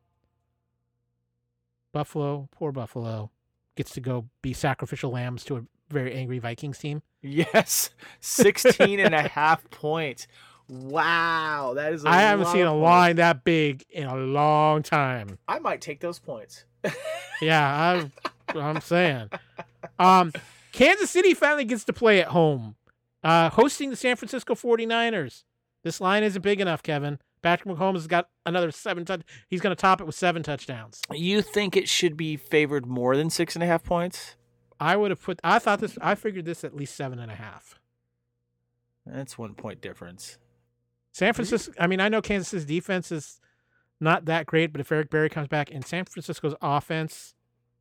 Buffalo, poor Buffalo, gets to go be sacrificial lambs to a very angry Vikings team. Yes. sixteen and a half points. Wow. That is a I haven't lot seen of a points. line that big in a long time. I might take those points. Yeah, I, I'm saying. Um, Kansas City finally gets to play at home, uh, hosting the San Francisco forty-niners. This line isn't big enough, Kevin. Patrick Mahomes has got another seven touch. He's going to top it with seven touchdowns. You think it should be favored more than six and a half points? I would have put. I thought this. I figured this at least seven and a half. That's one point difference. San Francisco. I mean, I know Kansas City's defense is not that great, but if Eric Berry comes back in San Francisco's offense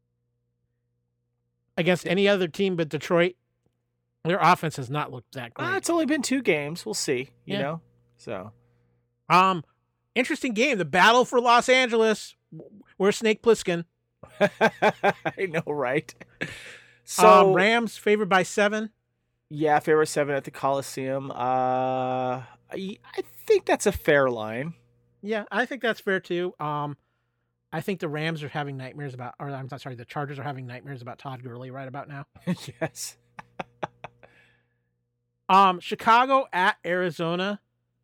against any other team but Detroit, their offense has not looked that great. Uh, it's only been two games. We'll see, you Yeah. know? So, Um, interesting game. The battle for Los Angeles. Where's Snake Plissken? I know, right? So, um, Rams favored by seven. Yeah, favorite seven at the Coliseum. Uh, I, I think that's a fair line. Yeah, I think that's fair too. Um, I think the Rams are having nightmares about, or I'm not sorry, the Chargers are having nightmares about Todd Gurley right about now. Yes. Um, Chicago at Arizona.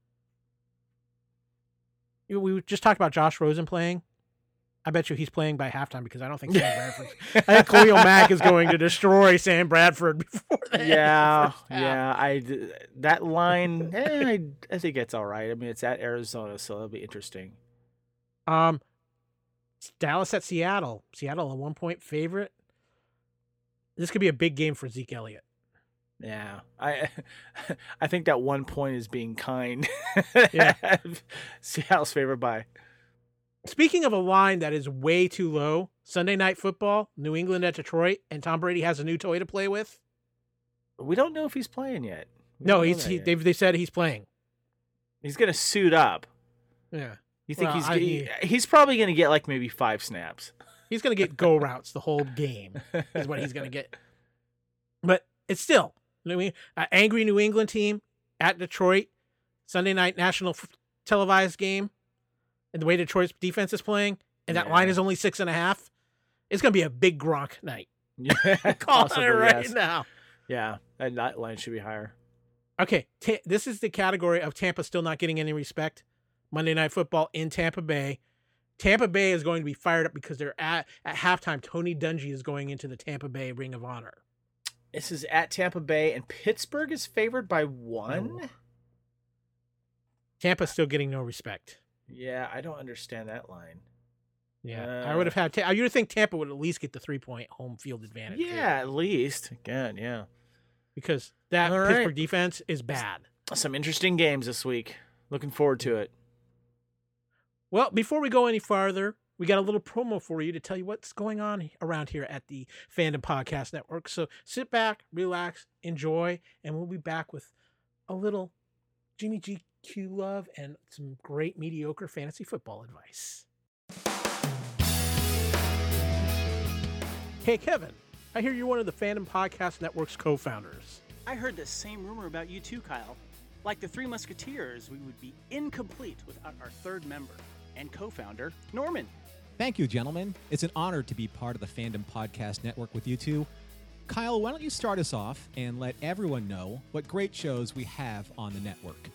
You- We just talked about Josh Rosen playing. I bet you he's playing by halftime because I don't think Sam Bradford. I think Khalil Mack is going to destroy Sam Bradford before that. Yeah, yeah. I that line. Eh, I, I think it's all right. I mean, it's at Arizona, so it'll be interesting. Um, it's Dallas at Seattle. Seattle a one point favorite. This could be a big game for Zeke Elliott. Yeah, I I think that one point is being kind. Yeah. Seattle's favored by. Speaking of a line that is way too low, Sunday Night Football, New England at Detroit, and Tom Brady has a new toy to play with. We don't know if he's playing yet. We No, don't know he's that he, yet. they've they said he's playing. He's gonna suit up. Yeah, You think Well, he's I- he, he's probably gonna get like maybe five snaps. he's gonna get go routes the whole game is what he's gonna get. But it's still, you know what I mean, an angry New England team at Detroit, Sunday night national f- televised game, and the way Detroit's defense is playing, and that Yeah. line is only six and a half. It's gonna be a big Gronk night. Yeah, Calling possibly, it right yes. now. Yeah, and that line should be higher. Okay, ta- this is the category of Tampa still not getting any respect. Monday Night Football in Tampa Bay. Tampa Bay is going to be fired up because they're at at halftime. Tony Dungy is going into the Tampa Bay Ring of Honor. This is at Tampa Bay, and Pittsburgh is favored by one. Oh. Tampa's still getting no respect. Yeah, I don't understand that line. Yeah, Uh, I would have had. Ta- you would think Tampa would at least get the three point home field advantage. too, Yeah, at least again, yeah. because that All right. Pittsburgh defense is bad. Some interesting games this week. Looking forward to it. Well, before we go any farther, we got a little promo for you to tell you what's going on around here at the Fandom Podcast Network. So sit back, relax, enjoy, and we'll be back with a little Jimmy G Q love and some great mediocre fantasy football advice. Hey, Kevin, I hear you're one of the Fandom Podcast Network's co-founders. I heard the same rumor about you too, Kyle. Like the Three Musketeers, we would be incomplete without our third member and co-founder, Norman. Thank you, gentlemen. It's an honor to be part of the Fandom Podcast Network with you two. Kyle, why don't you start us off and let everyone know what great shows we have on the network?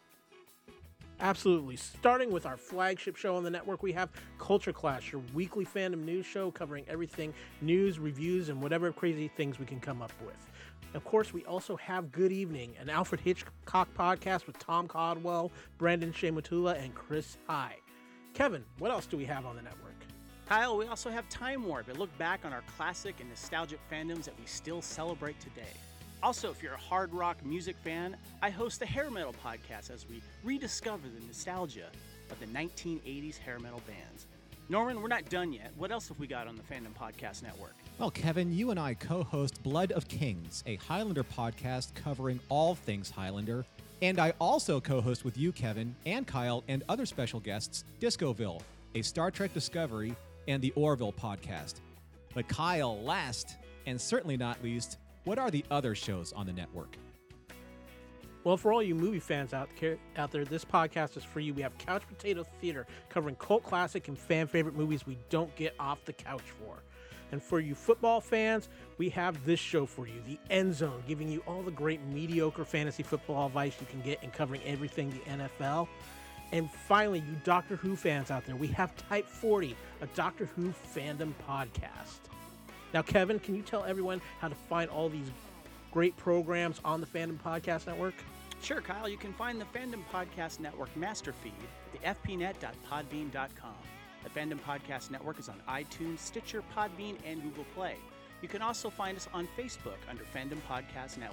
Absolutely. Starting with our flagship show on the network, we have Culture Clash, your weekly fandom news show covering everything news, reviews, and whatever crazy things we can come up with. Of course, we also have Good Evening, an Alfred Hitchcock podcast with Tom Caldwell, Brandon Shemutula, and Chris High. Kevin, what else do we have on the network? Kyle, we also have Time Warp, a look back on our classic and nostalgic fandoms that we still celebrate today. Also, if you're a hard rock music fan, I host the Hair Metal podcast as we rediscover the nostalgia of the nineteen eighties hair metal bands. Norman, we're not done yet. What else have we got on the Fandom Podcast Network? Well, Kevin, you and I co-host Blood of Kings, a Highlander podcast covering all things Highlander. And I also co-host with you, Kevin, and Kyle, and other special guests, Discoville, a Star Trek Discovery, and the Orville podcast. But Kyle, last, and certainly not least, what are the other shows on the network? Well, for all you movie fans out there, out there, this podcast is for you. We have Couch Potato Theater covering cult classic and fan favorite movies we don't get off the couch for. And for you football fans, we have this show for you, The End Zone, giving you all the great mediocre fantasy football advice you can get and covering everything the N F L. And finally, you Doctor Who fans out there, we have Type forty, a Doctor Who fandom podcast. Now, Kevin, can you tell everyone how to find all these great programs on the Fandom Podcast Network? Sure, Kyle, you can find the Fandom Podcast Network master feed at the f p net dot podbean dot com. The Fandom Podcast Network is on iTunes, Stitcher, Podbean, and Google Play. You can also find us on Facebook under Fandom Podcast Network.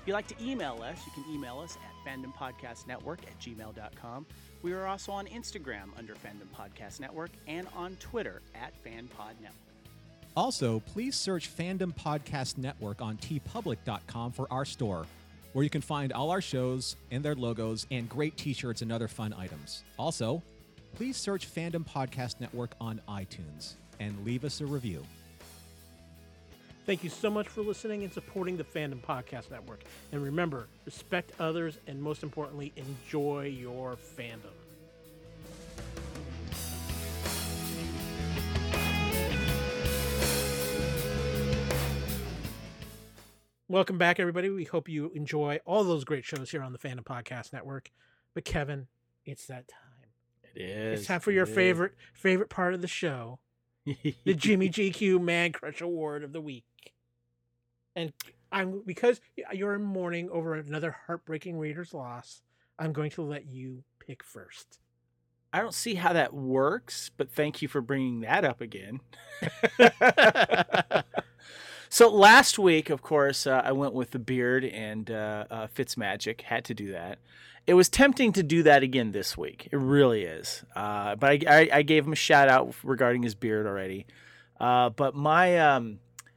If you'd like to email us, you can email us at fandom podcast network at gmail dot com. We are also on Instagram under Fandom Podcast Network and on Twitter at FanPod Network. Also, please search Fandom Podcast Network on t public dot com for our store, where you can find all our shows and their logos and great t-shirts and other fun items. Also, please search Fandom Podcast Network on iTunes and leave us a review. Thank you so much for listening and supporting the Fandom Podcast Network. And remember, respect others and most importantly, enjoy your fandom. Welcome back, everybody. We hope you enjoy all those great shows here on the Fandom Podcast Network. But Kevin, it's that time. It is. It's time for your favorite favorite part of the show, the Jimmy G Q Man Crush Award of the week. And I'm because you're in mourning over another heartbreaking Raiders loss, I'm going to let you pick first. I don't see how that works, but thank you for bringing that up again. So last week, of course, uh, I went with the Beard and uh, uh, Fitzmagic. Had to do that. It was tempting to do that again this week. It really is. Uh, but I, I, I gave him a shout out regarding his beard already. Uh, but my um,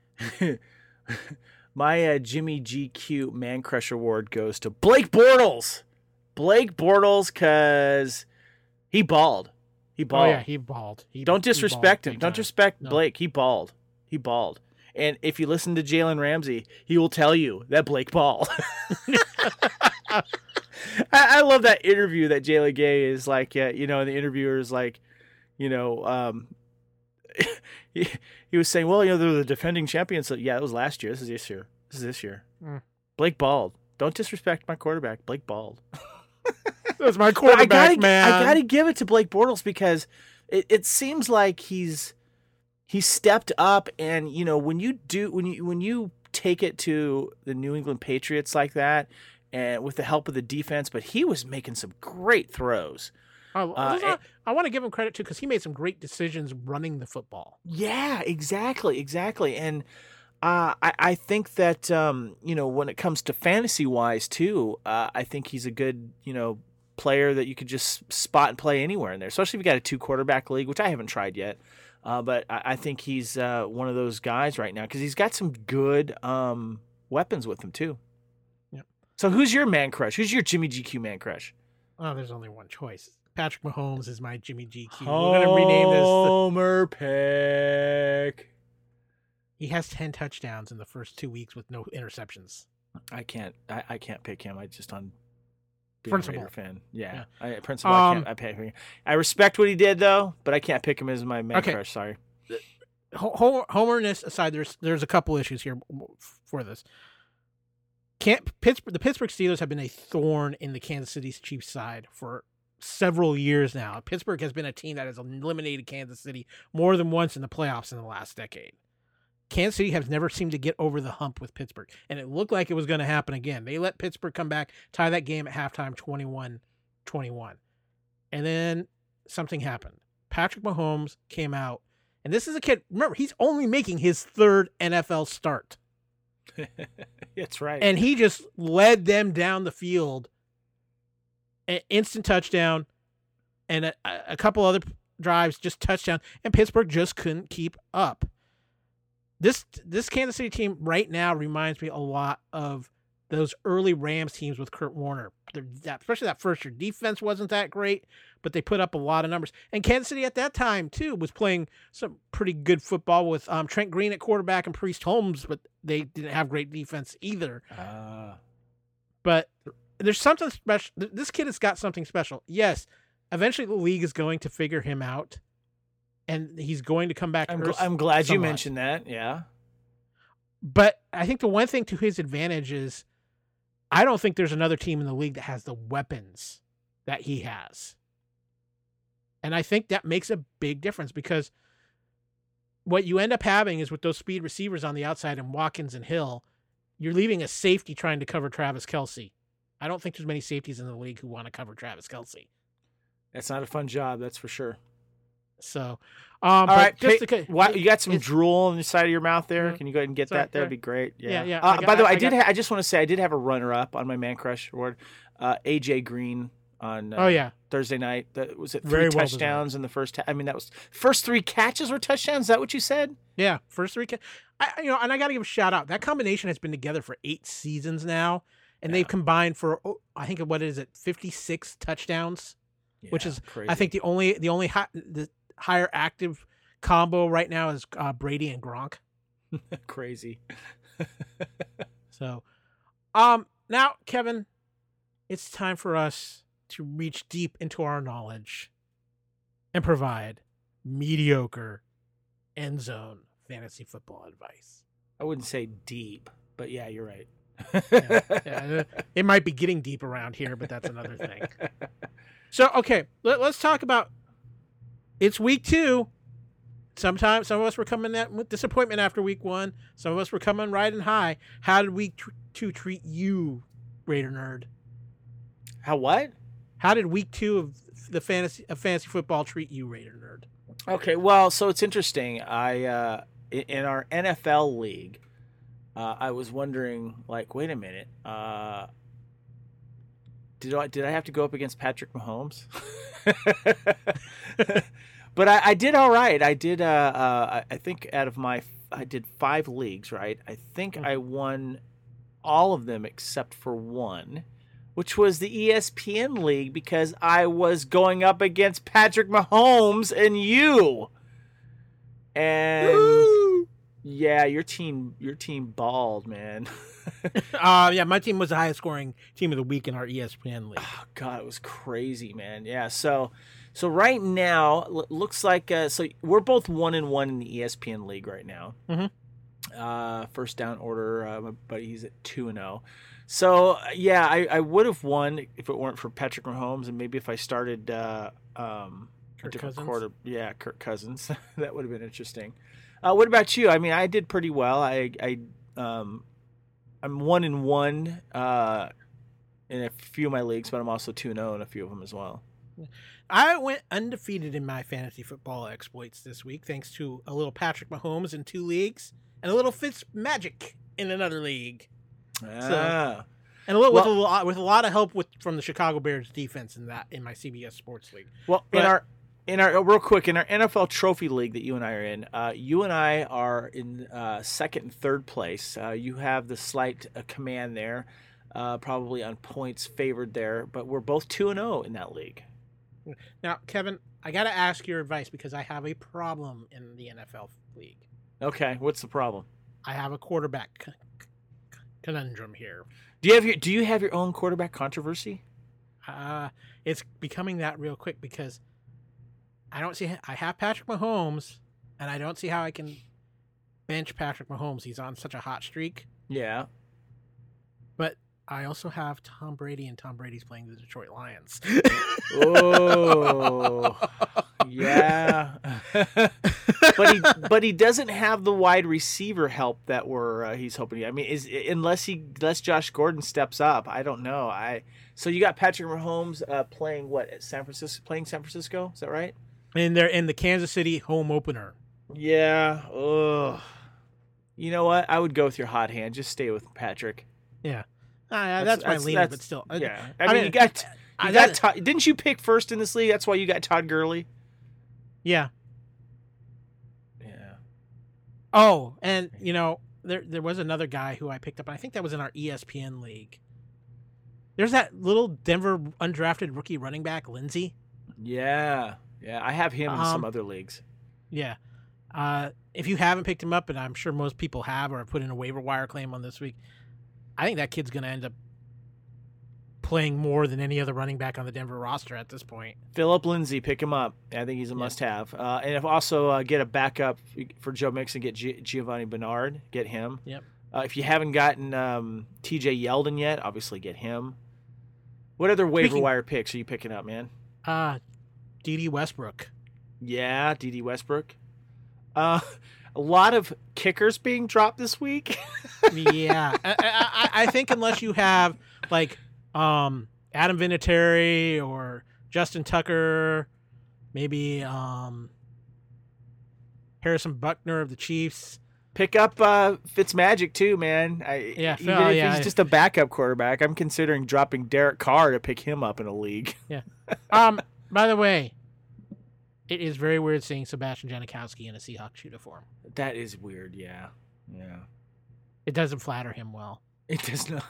my uh, Jimmy G Q Man Crush Award goes to Blake Bortles. Blake Bortles, because he balled. He balled. Oh, yeah, he balled. He, Don't disrespect he him. balled Don't big time. disrespect No. Blake. He balled. He balled. And if you listen to Jalen Ramsey, he will tell you that Blake balled. I, I love that interview that Jalen Gay is like, uh, you know, and the interviewer is like, you know, um, he, he was saying, well, you know, they're the defending champions. So, yeah, it was last year. This is this year. This is this year. Mm. Blake balled. Don't disrespect my quarterback. Blake balled. That's my But quarterback, I gotta, man. I gotta give it to Blake Bortles because it, it seems like he's he stepped up, and you know when you do when you when you take it to the New England Patriots like that, and with the help of the defense, but he was making some great throws. Oh, Uh, not, I want to give him credit too because he made some great decisions running the football. Yeah, exactly, exactly, and uh, I I think that um, you know when it comes to fantasy wise too, uh, I think he's a good you know player that you could just spot and play anywhere in there, especially if you got a two quarterback league, which I haven't tried yet. Uh, but I, I think he's uh, one of those guys right now because he's got some good um, weapons with him too. Yep. So who's your man crush? Who's your Jimmy G Q man crush? Oh, there's only one choice. Patrick Mahomes is my Jimmy G Q. We're going to rename this. Homer Pick. He has ten touchdowns in the first two weeks with no interceptions. I can't. I, I can't pick him. I just on being Principle. a Raider fan. Yeah, Yeah. I, principle. I Um, can't. I pick him. I respect what he did though, but I can't pick him as my man Okay. crush. Sorry. Homer, Homerness aside, there's there's a couple issues here for this. Can't Pittsburgh? The Pittsburgh Steelers have been a thorn in the Kansas City Chiefs side for several years now. Pittsburgh has been a team that has eliminated Kansas City more than once in the playoffs in the last decade. Kansas City has never seemed to get over the hump with Pittsburgh, and it looked like it was going to happen again. They let Pittsburgh come back, tie that game at halftime twenty-one twenty-one. And then something happened. Patrick Mahomes came out, and this is a kid, remember, he's only making his third N F L start. That's right. And he just led them down the field. An instant touchdown and a, a couple other drives, just touchdown, and Pittsburgh just couldn't keep up. This this Kansas City team right now reminds me a lot of those early Rams teams with Kurt Warner. They're, that, especially that first year. Defense wasn't that great, but they put up a lot of numbers. And Kansas City at that time, too, was playing some pretty good football with um, Trent Green at quarterback and Priest Holmes, but they didn't have great defense either. Ah. But there's something special. This kid has got something special. Yes, eventually the league is going to figure him out, and he's going to come back. I'm, earth gl- I'm glad you somewhat. mentioned that. Yeah. But I think the one thing to his advantage is I don't think there's another team in the league that has the weapons that he has. And I think that makes a big difference because what you end up having is with those speed receivers on the outside and Watkins and Hill, you're leaving a safety trying to cover Travis Kelce. I don't think there's many safeties in the league who want to cover Travis Kelce. That's not a fun job. That's for sure. So, um, All but right, just pick, to, why, you got some it's- drool on the side of your mouth there. Mhm. Can you go ahead and get Sorry, that? That'd sorry. be great. Yeah. Yeah, yeah, Uh, I got- by the way, I- I, I did. got- Ha- I just want to say I did have a runner-up on my Man Crush award. Uh, A J Green on. Uh, Oh yeah, Thursday night. That was it. Three Very well touchdowns in the first. Ha- I mean, that was first three catches were touchdowns. Is that what you said? yeah. First three, ca- I I- you know, and I got to give a shout out. That combination has been together for eight seasons now, and Yeah. they've combined for oh, I think what is it, fifty-six touchdowns, which Yeah, is crazy. I think the only the only hi- the higher active combo right now is uh, Brady and Gronk. crazy. So, um, now Kevin, it's time for us to reach deep into our knowledge and provide mediocre end zone fantasy football advice. I wouldn't say deep, but yeah, you're right. Yeah, yeah, it might be getting deep around here, but that's another thing. So, okay, let, let's talk about. It's week two. Sometimes some of us were coming at with disappointment after week one. Some of us were coming riding high. How did week t- two treat you, Raider nerd? How what? How did week two of the fantasy of fantasy football treat you, Raider nerd? Okay, well, so it's interesting. I uh, in, in our N F L league, uh, I was wondering, like, wait a minute, uh, did I did I have to go up against Patrick Mahomes? But I, I did all right. I did. Uh, uh, I think out of my, I did five leagues, right? I think I won all of them except for one, which was the E S P N league, because I was going up against Patrick Mahomes and you. And Woo! yeah, your team, your team balled, man. Uh, yeah, my team was the highest scoring team of the week in our E S P N league. Oh, God, it was crazy, man. Yeah, so so right now l- looks like uh, so we're both one and one in the E S P N league right now. Mhm. Uh, first down order, uh, my buddy, he's at two and zero. So uh, yeah, I, I would have won if it weren't for Patrick Mahomes, and maybe if I started uh, um, a Kirk different Cousins? quarter, yeah, Kirk Cousins, that would have been interesting. Uh, what about you? I mean, I did pretty well. I I um, I'm one and one uh, in a few of my leagues, but I'm also two and zero in a few of them as well. I went undefeated in my fantasy football exploits this week, thanks to a little Patrick Mahomes in two leagues and a little Fitz Magic in another league, Ah, and a little with, a Well- lot, with a lot of help with from the Chicago Bears defense in that in my C B S Sports League. well, in But- our in our real quick in our N F L Trophy League that you and I are in, uh, you and I are in uh, second and third place. Uh, you have the slight uh, command there, uh, probably on points favored there, but we're both two and zero in that league. Now, Kevin, I got to ask your advice because I have a problem in the N F L league. Okay, what's the problem? I have a quarterback c- c- conundrum here. Do you have your Do you have your own quarterback controversy? Uh, it's becoming that real quick because I don't see. I have Patrick Mahomes, and I don't see how I can bench Patrick Mahomes. He's on such a hot streak. Yeah. But I also have Tom Brady, and Tom Brady's playing the Detroit Lions. Oh, yeah. but he but he doesn't have the wide receiver help that we're uh, he's hoping. I mean, is unless he unless Josh Gordon steps up, I don't know. I so you got Patrick Mahomes uh, playing what at San Francisco playing San Francisco, is that right? And they're in the Kansas City home opener. Yeah. Ugh. You know what? I would go with your hot hand. Just stay with Patrick. Yeah, uh, that's, That's- my that's- leaner, that's- but still. Yeah. I I, mean, mean, you got I- you got that- Todd, didn't you pick first in this league? That's why you got Todd Gurley. Yeah. Yeah. Oh, and you know, there there was another guy who I picked up, and I think that was in our E S P N league. There's that little Denver undrafted rookie running back, Lindsey. Yeah. Yeah. I have him in some Um, other leagues. Yeah. Uh, if you haven't picked him up, and I'm sure most people have, or have put in a waiver wire claim on this week, I think that kid's going to end up playing more than any other running back on the Denver roster at this point. Philip Lindsay, pick him up. I think he's a must-have. Uh, and if also uh, get a backup for Joe Mixon, get G- Giovanni Bernard, get him. Yep. Uh, if you haven't gotten um, T J Yeldon yet, obviously get him. What other waiver Speaking- wire picks are you picking up, man? Uh, D D Westbrook. Yeah, D D Westbrook. Uh, a lot of kickers being dropped this week. Yeah. I, I, I think unless you have, like, um, Adam Vinatieri or Justin Tucker, maybe um, Harrison Buckner of the Chiefs. Pick up uh, Fitzmagic too, man. I, Yeah, even oh, if yeah. he's just a backup quarterback, I'm considering dropping Derek Carr to pick him up in a league. Yeah. Um. By the way, it is very weird seeing Sebastian Janikowski in a Seahawks uniform. That is weird. Yeah, yeah. It doesn't flatter him well. It does not.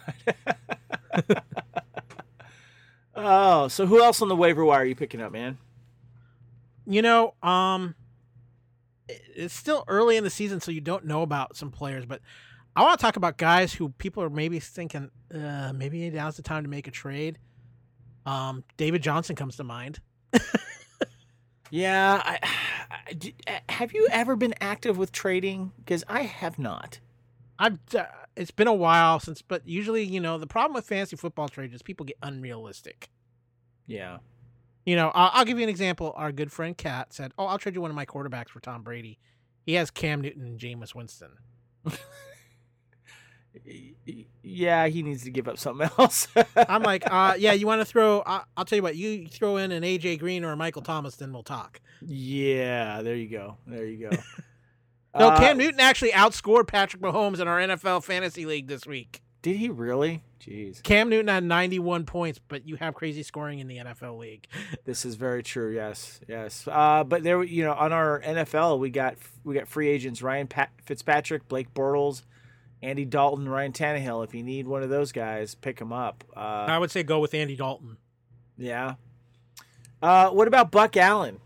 Oh, so who else on the waiver wire are you picking up, man? You know, um, it- it's still early in the season, so you don't know about some players. But I want to talk about guys who people are maybe thinking, uh, maybe now's the time to make a trade. Um, David Johnson comes to mind. Yeah, I, I, did- have you ever been active with trading? Because I have not. I've uh, it's been a while since, but usually, you know, the problem with fantasy football trades is people get unrealistic. Yeah. You know, I'll, I'll give you an example. Our good friend Kat said, "Oh, I'll trade you one of my quarterbacks for Tom Brady." He has Cam Newton and Jameis Winston. Yeah, he needs to give up something else. I'm like, uh, yeah, you want to throw? Uh, I'll tell you what, you throw in an A J Green or a Michael Thomas, then we'll talk. Yeah, there you go. There you go. No, Uh, Cam Newton actually outscored Patrick Mahomes in our N F L fantasy league this week. Did he really? Jeez. Cam Newton had ninety-one points, but you have crazy scoring in the N F L league. This is very true. Yes, yes. Uh, but there, you know, on our N F L, we got we got free agents: Ryan Pat- Fitzpatrick, Blake Bortles, Andy Dalton, Ryan Tannehill. If you need one of those guys, pick them up. Uh, I would say go with Andy Dalton. yeah. Uh, what about Buck Allen?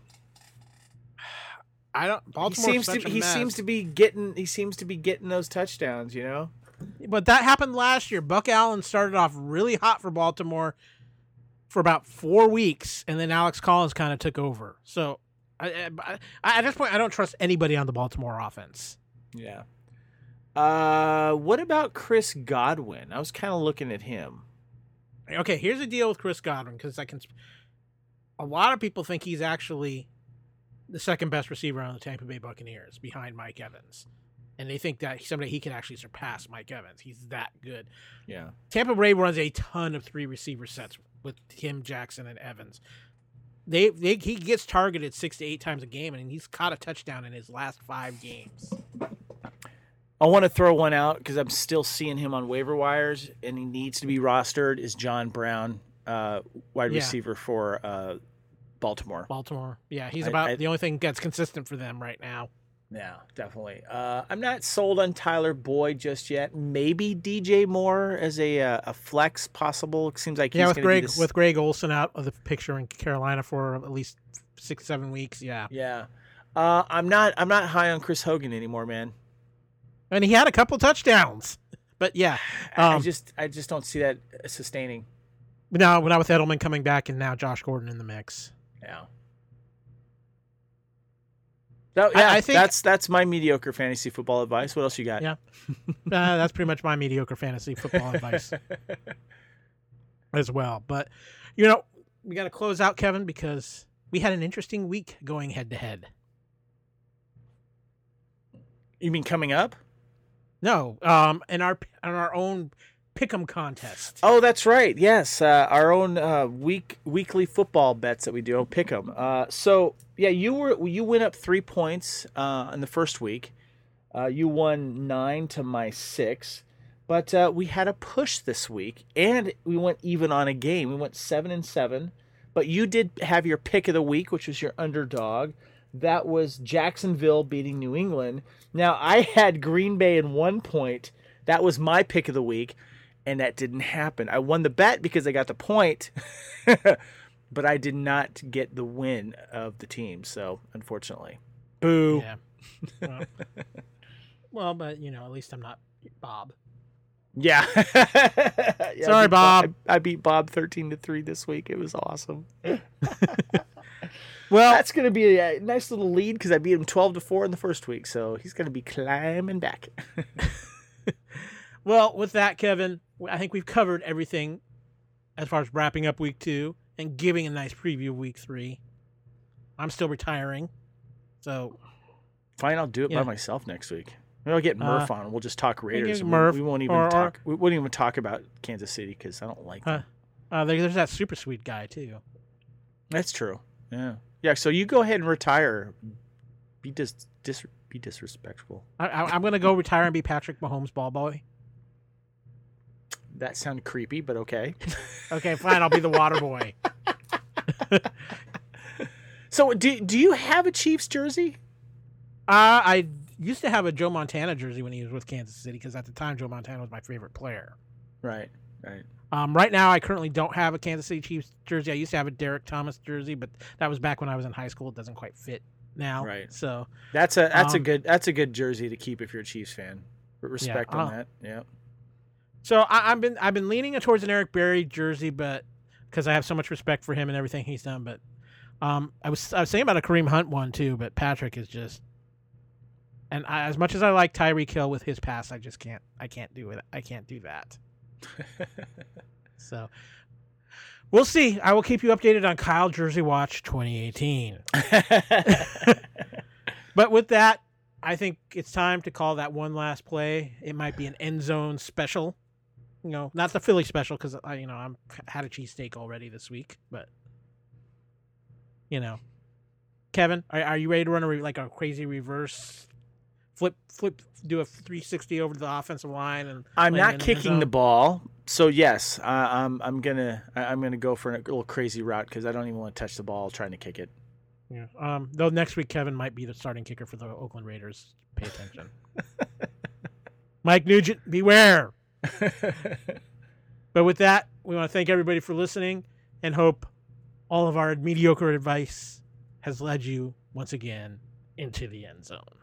I don't. He Baltimore seems to he seems to be getting he seems to be getting those touchdowns. You know. But that happened last year. Buck Allen started off really hot for Baltimore for about four weeks, and then Alex Collins kind of took over. So I, I, I, at this point, I don't trust anybody on the Baltimore offense. Yeah. Uh, what about Chris Godwin? I was kind of looking at him. Okay, here's the deal with Chris Godwin, because I can. A lot of people think he's actually the second best receiver on the Tampa Bay Buccaneers, behind Mike Evans, and they think that somebody he could actually surpass Mike Evans. He's that good. Yeah. Tampa Bay runs a ton of three receiver sets with Tim Jackson and Evans. They, they he gets targeted six to eight times a game, and he's caught a touchdown in his last five games. I want to throw one out because I'm still seeing him on waiver wires, and he needs to be rostered. Is John Brown, uh, wide Yeah. receiver for uh, Baltimore? Baltimore, yeah, he's I- about I- the only thing that's consistent for them right now. Yeah, definitely. Uh, I'm not sold on Tyler Boyd just yet. Maybe D J Moore as a uh, a flex possible. It seems like he's Yeah, with gonna Greg be this... with Greg Olson out of the picture in Carolina for at least six seven weeks. Yeah, Yeah, uh, I'm not I'm not high on Chris Hogan anymore, man. and he had a couple touchdowns, but yeah, I um, just I just don't see that sustaining. but now now with Edelman coming back and now Josh Gordon in the mix. Yeah. So, yeah, I- I think- that's that's my mediocre fantasy football advice. What else you got? Yeah. Uh, that's pretty much my mediocre fantasy football advice as well. But, you know, we got to close out, Kevin, because we had an interesting week going head to head. You mean coming up? No, um, in our in our own pick'em contest. Oh, that's right. Yes, uh, our own uh, week weekly football bets that we do. Pick 'em. Uh, so yeah, you were you went up three points uh, in the first week. Uh, you won nine to my six, but uh, we had a push this week, and we went even on a game. We went seven and seven, but you did have your pick of the week, which was your underdog. That was Jacksonville beating New England. Now I had Green Bay in one point. That was my pick of the week. And that didn't happen. I won the bet because I got the point, but I did not get the win of the team. So, unfortunately, boo. Yeah. Well, well, but, you know, at least I'm not Bob. Yeah. Yeah, Sorry, I beat Bob. I, I beat Bob thirteen to three this week. It was awesome. Well, That's going to be a nice little lead because I beat him twelve to four in the first week. So he's going to be climbing back. well, with that, Kevin, I think we've covered everything as far as wrapping up week two and giving a nice preview of week three. I'm still retiring, so Fine, I'll do it Yeah. by myself next week. Maybe I'll get Murph Uh, on. We'll just talk Raiders. get We- Murph, we, won't even or- or- talk. We won't even talk about Kansas City because I don't like them. uh, uh, there, there's that super sweet guy too. That's true. Yeah. Yeah. So you go ahead and retire, Be dis, dis be disrespectful. I, I, I'm gonna go retire and be Patrick Mahomes' ball boy. That sounded creepy, but okay. Okay, fine. I'll be the water boy. So, do do you have a Chiefs jersey? Uh, I used to have a Joe Montana jersey when he was with Kansas City because at the time Joe Montana was my favorite player. Right, right. Um, right now I currently don't have a Kansas City Chiefs jersey. I used to have a Derek Thomas jersey, but that was back when I was in high school. It doesn't quite fit now. Right. So that's a that's um, a good that's a good jersey to keep if you're a Chiefs fan. Respect yeah, on uh, that. Yeah. So I, I've been I've been leaning towards an Eric Berry jersey, but because I have so much respect for him and everything he's done. But um, I was I was saying about a Kareem Hunt one too, but Patrick is just. And I, as much as I like Tyreek Hill with his pass, I just can't. I can't do it. I can't do that. So, we'll see. I will keep you updated on Kyle Jersey Watch twenty eighteen. But with that, I think it's time to call that one last play. It might be an end zone special. You know, not the Philly special because I, you know, I'm had a cheesesteak already this week. But you know, Kevin, are, are you ready to run a re, like a crazy reverse? Flip, flip, do a three sixty over to the offensive line, and I'm land not in the kicking end the zone? ball, so yes, uh, I'm I'm gonna I- I'm gonna go for a little crazy route because I don't even want to touch the ball trying to kick it. Yeah. Um. Though next week Kevin might be the starting kicker for the Oakland Raiders. Pay attention. Mike Nugent, beware. But with that, we want to thank everybody for listening and hope all of our mediocre advice has led you once again into the end zone.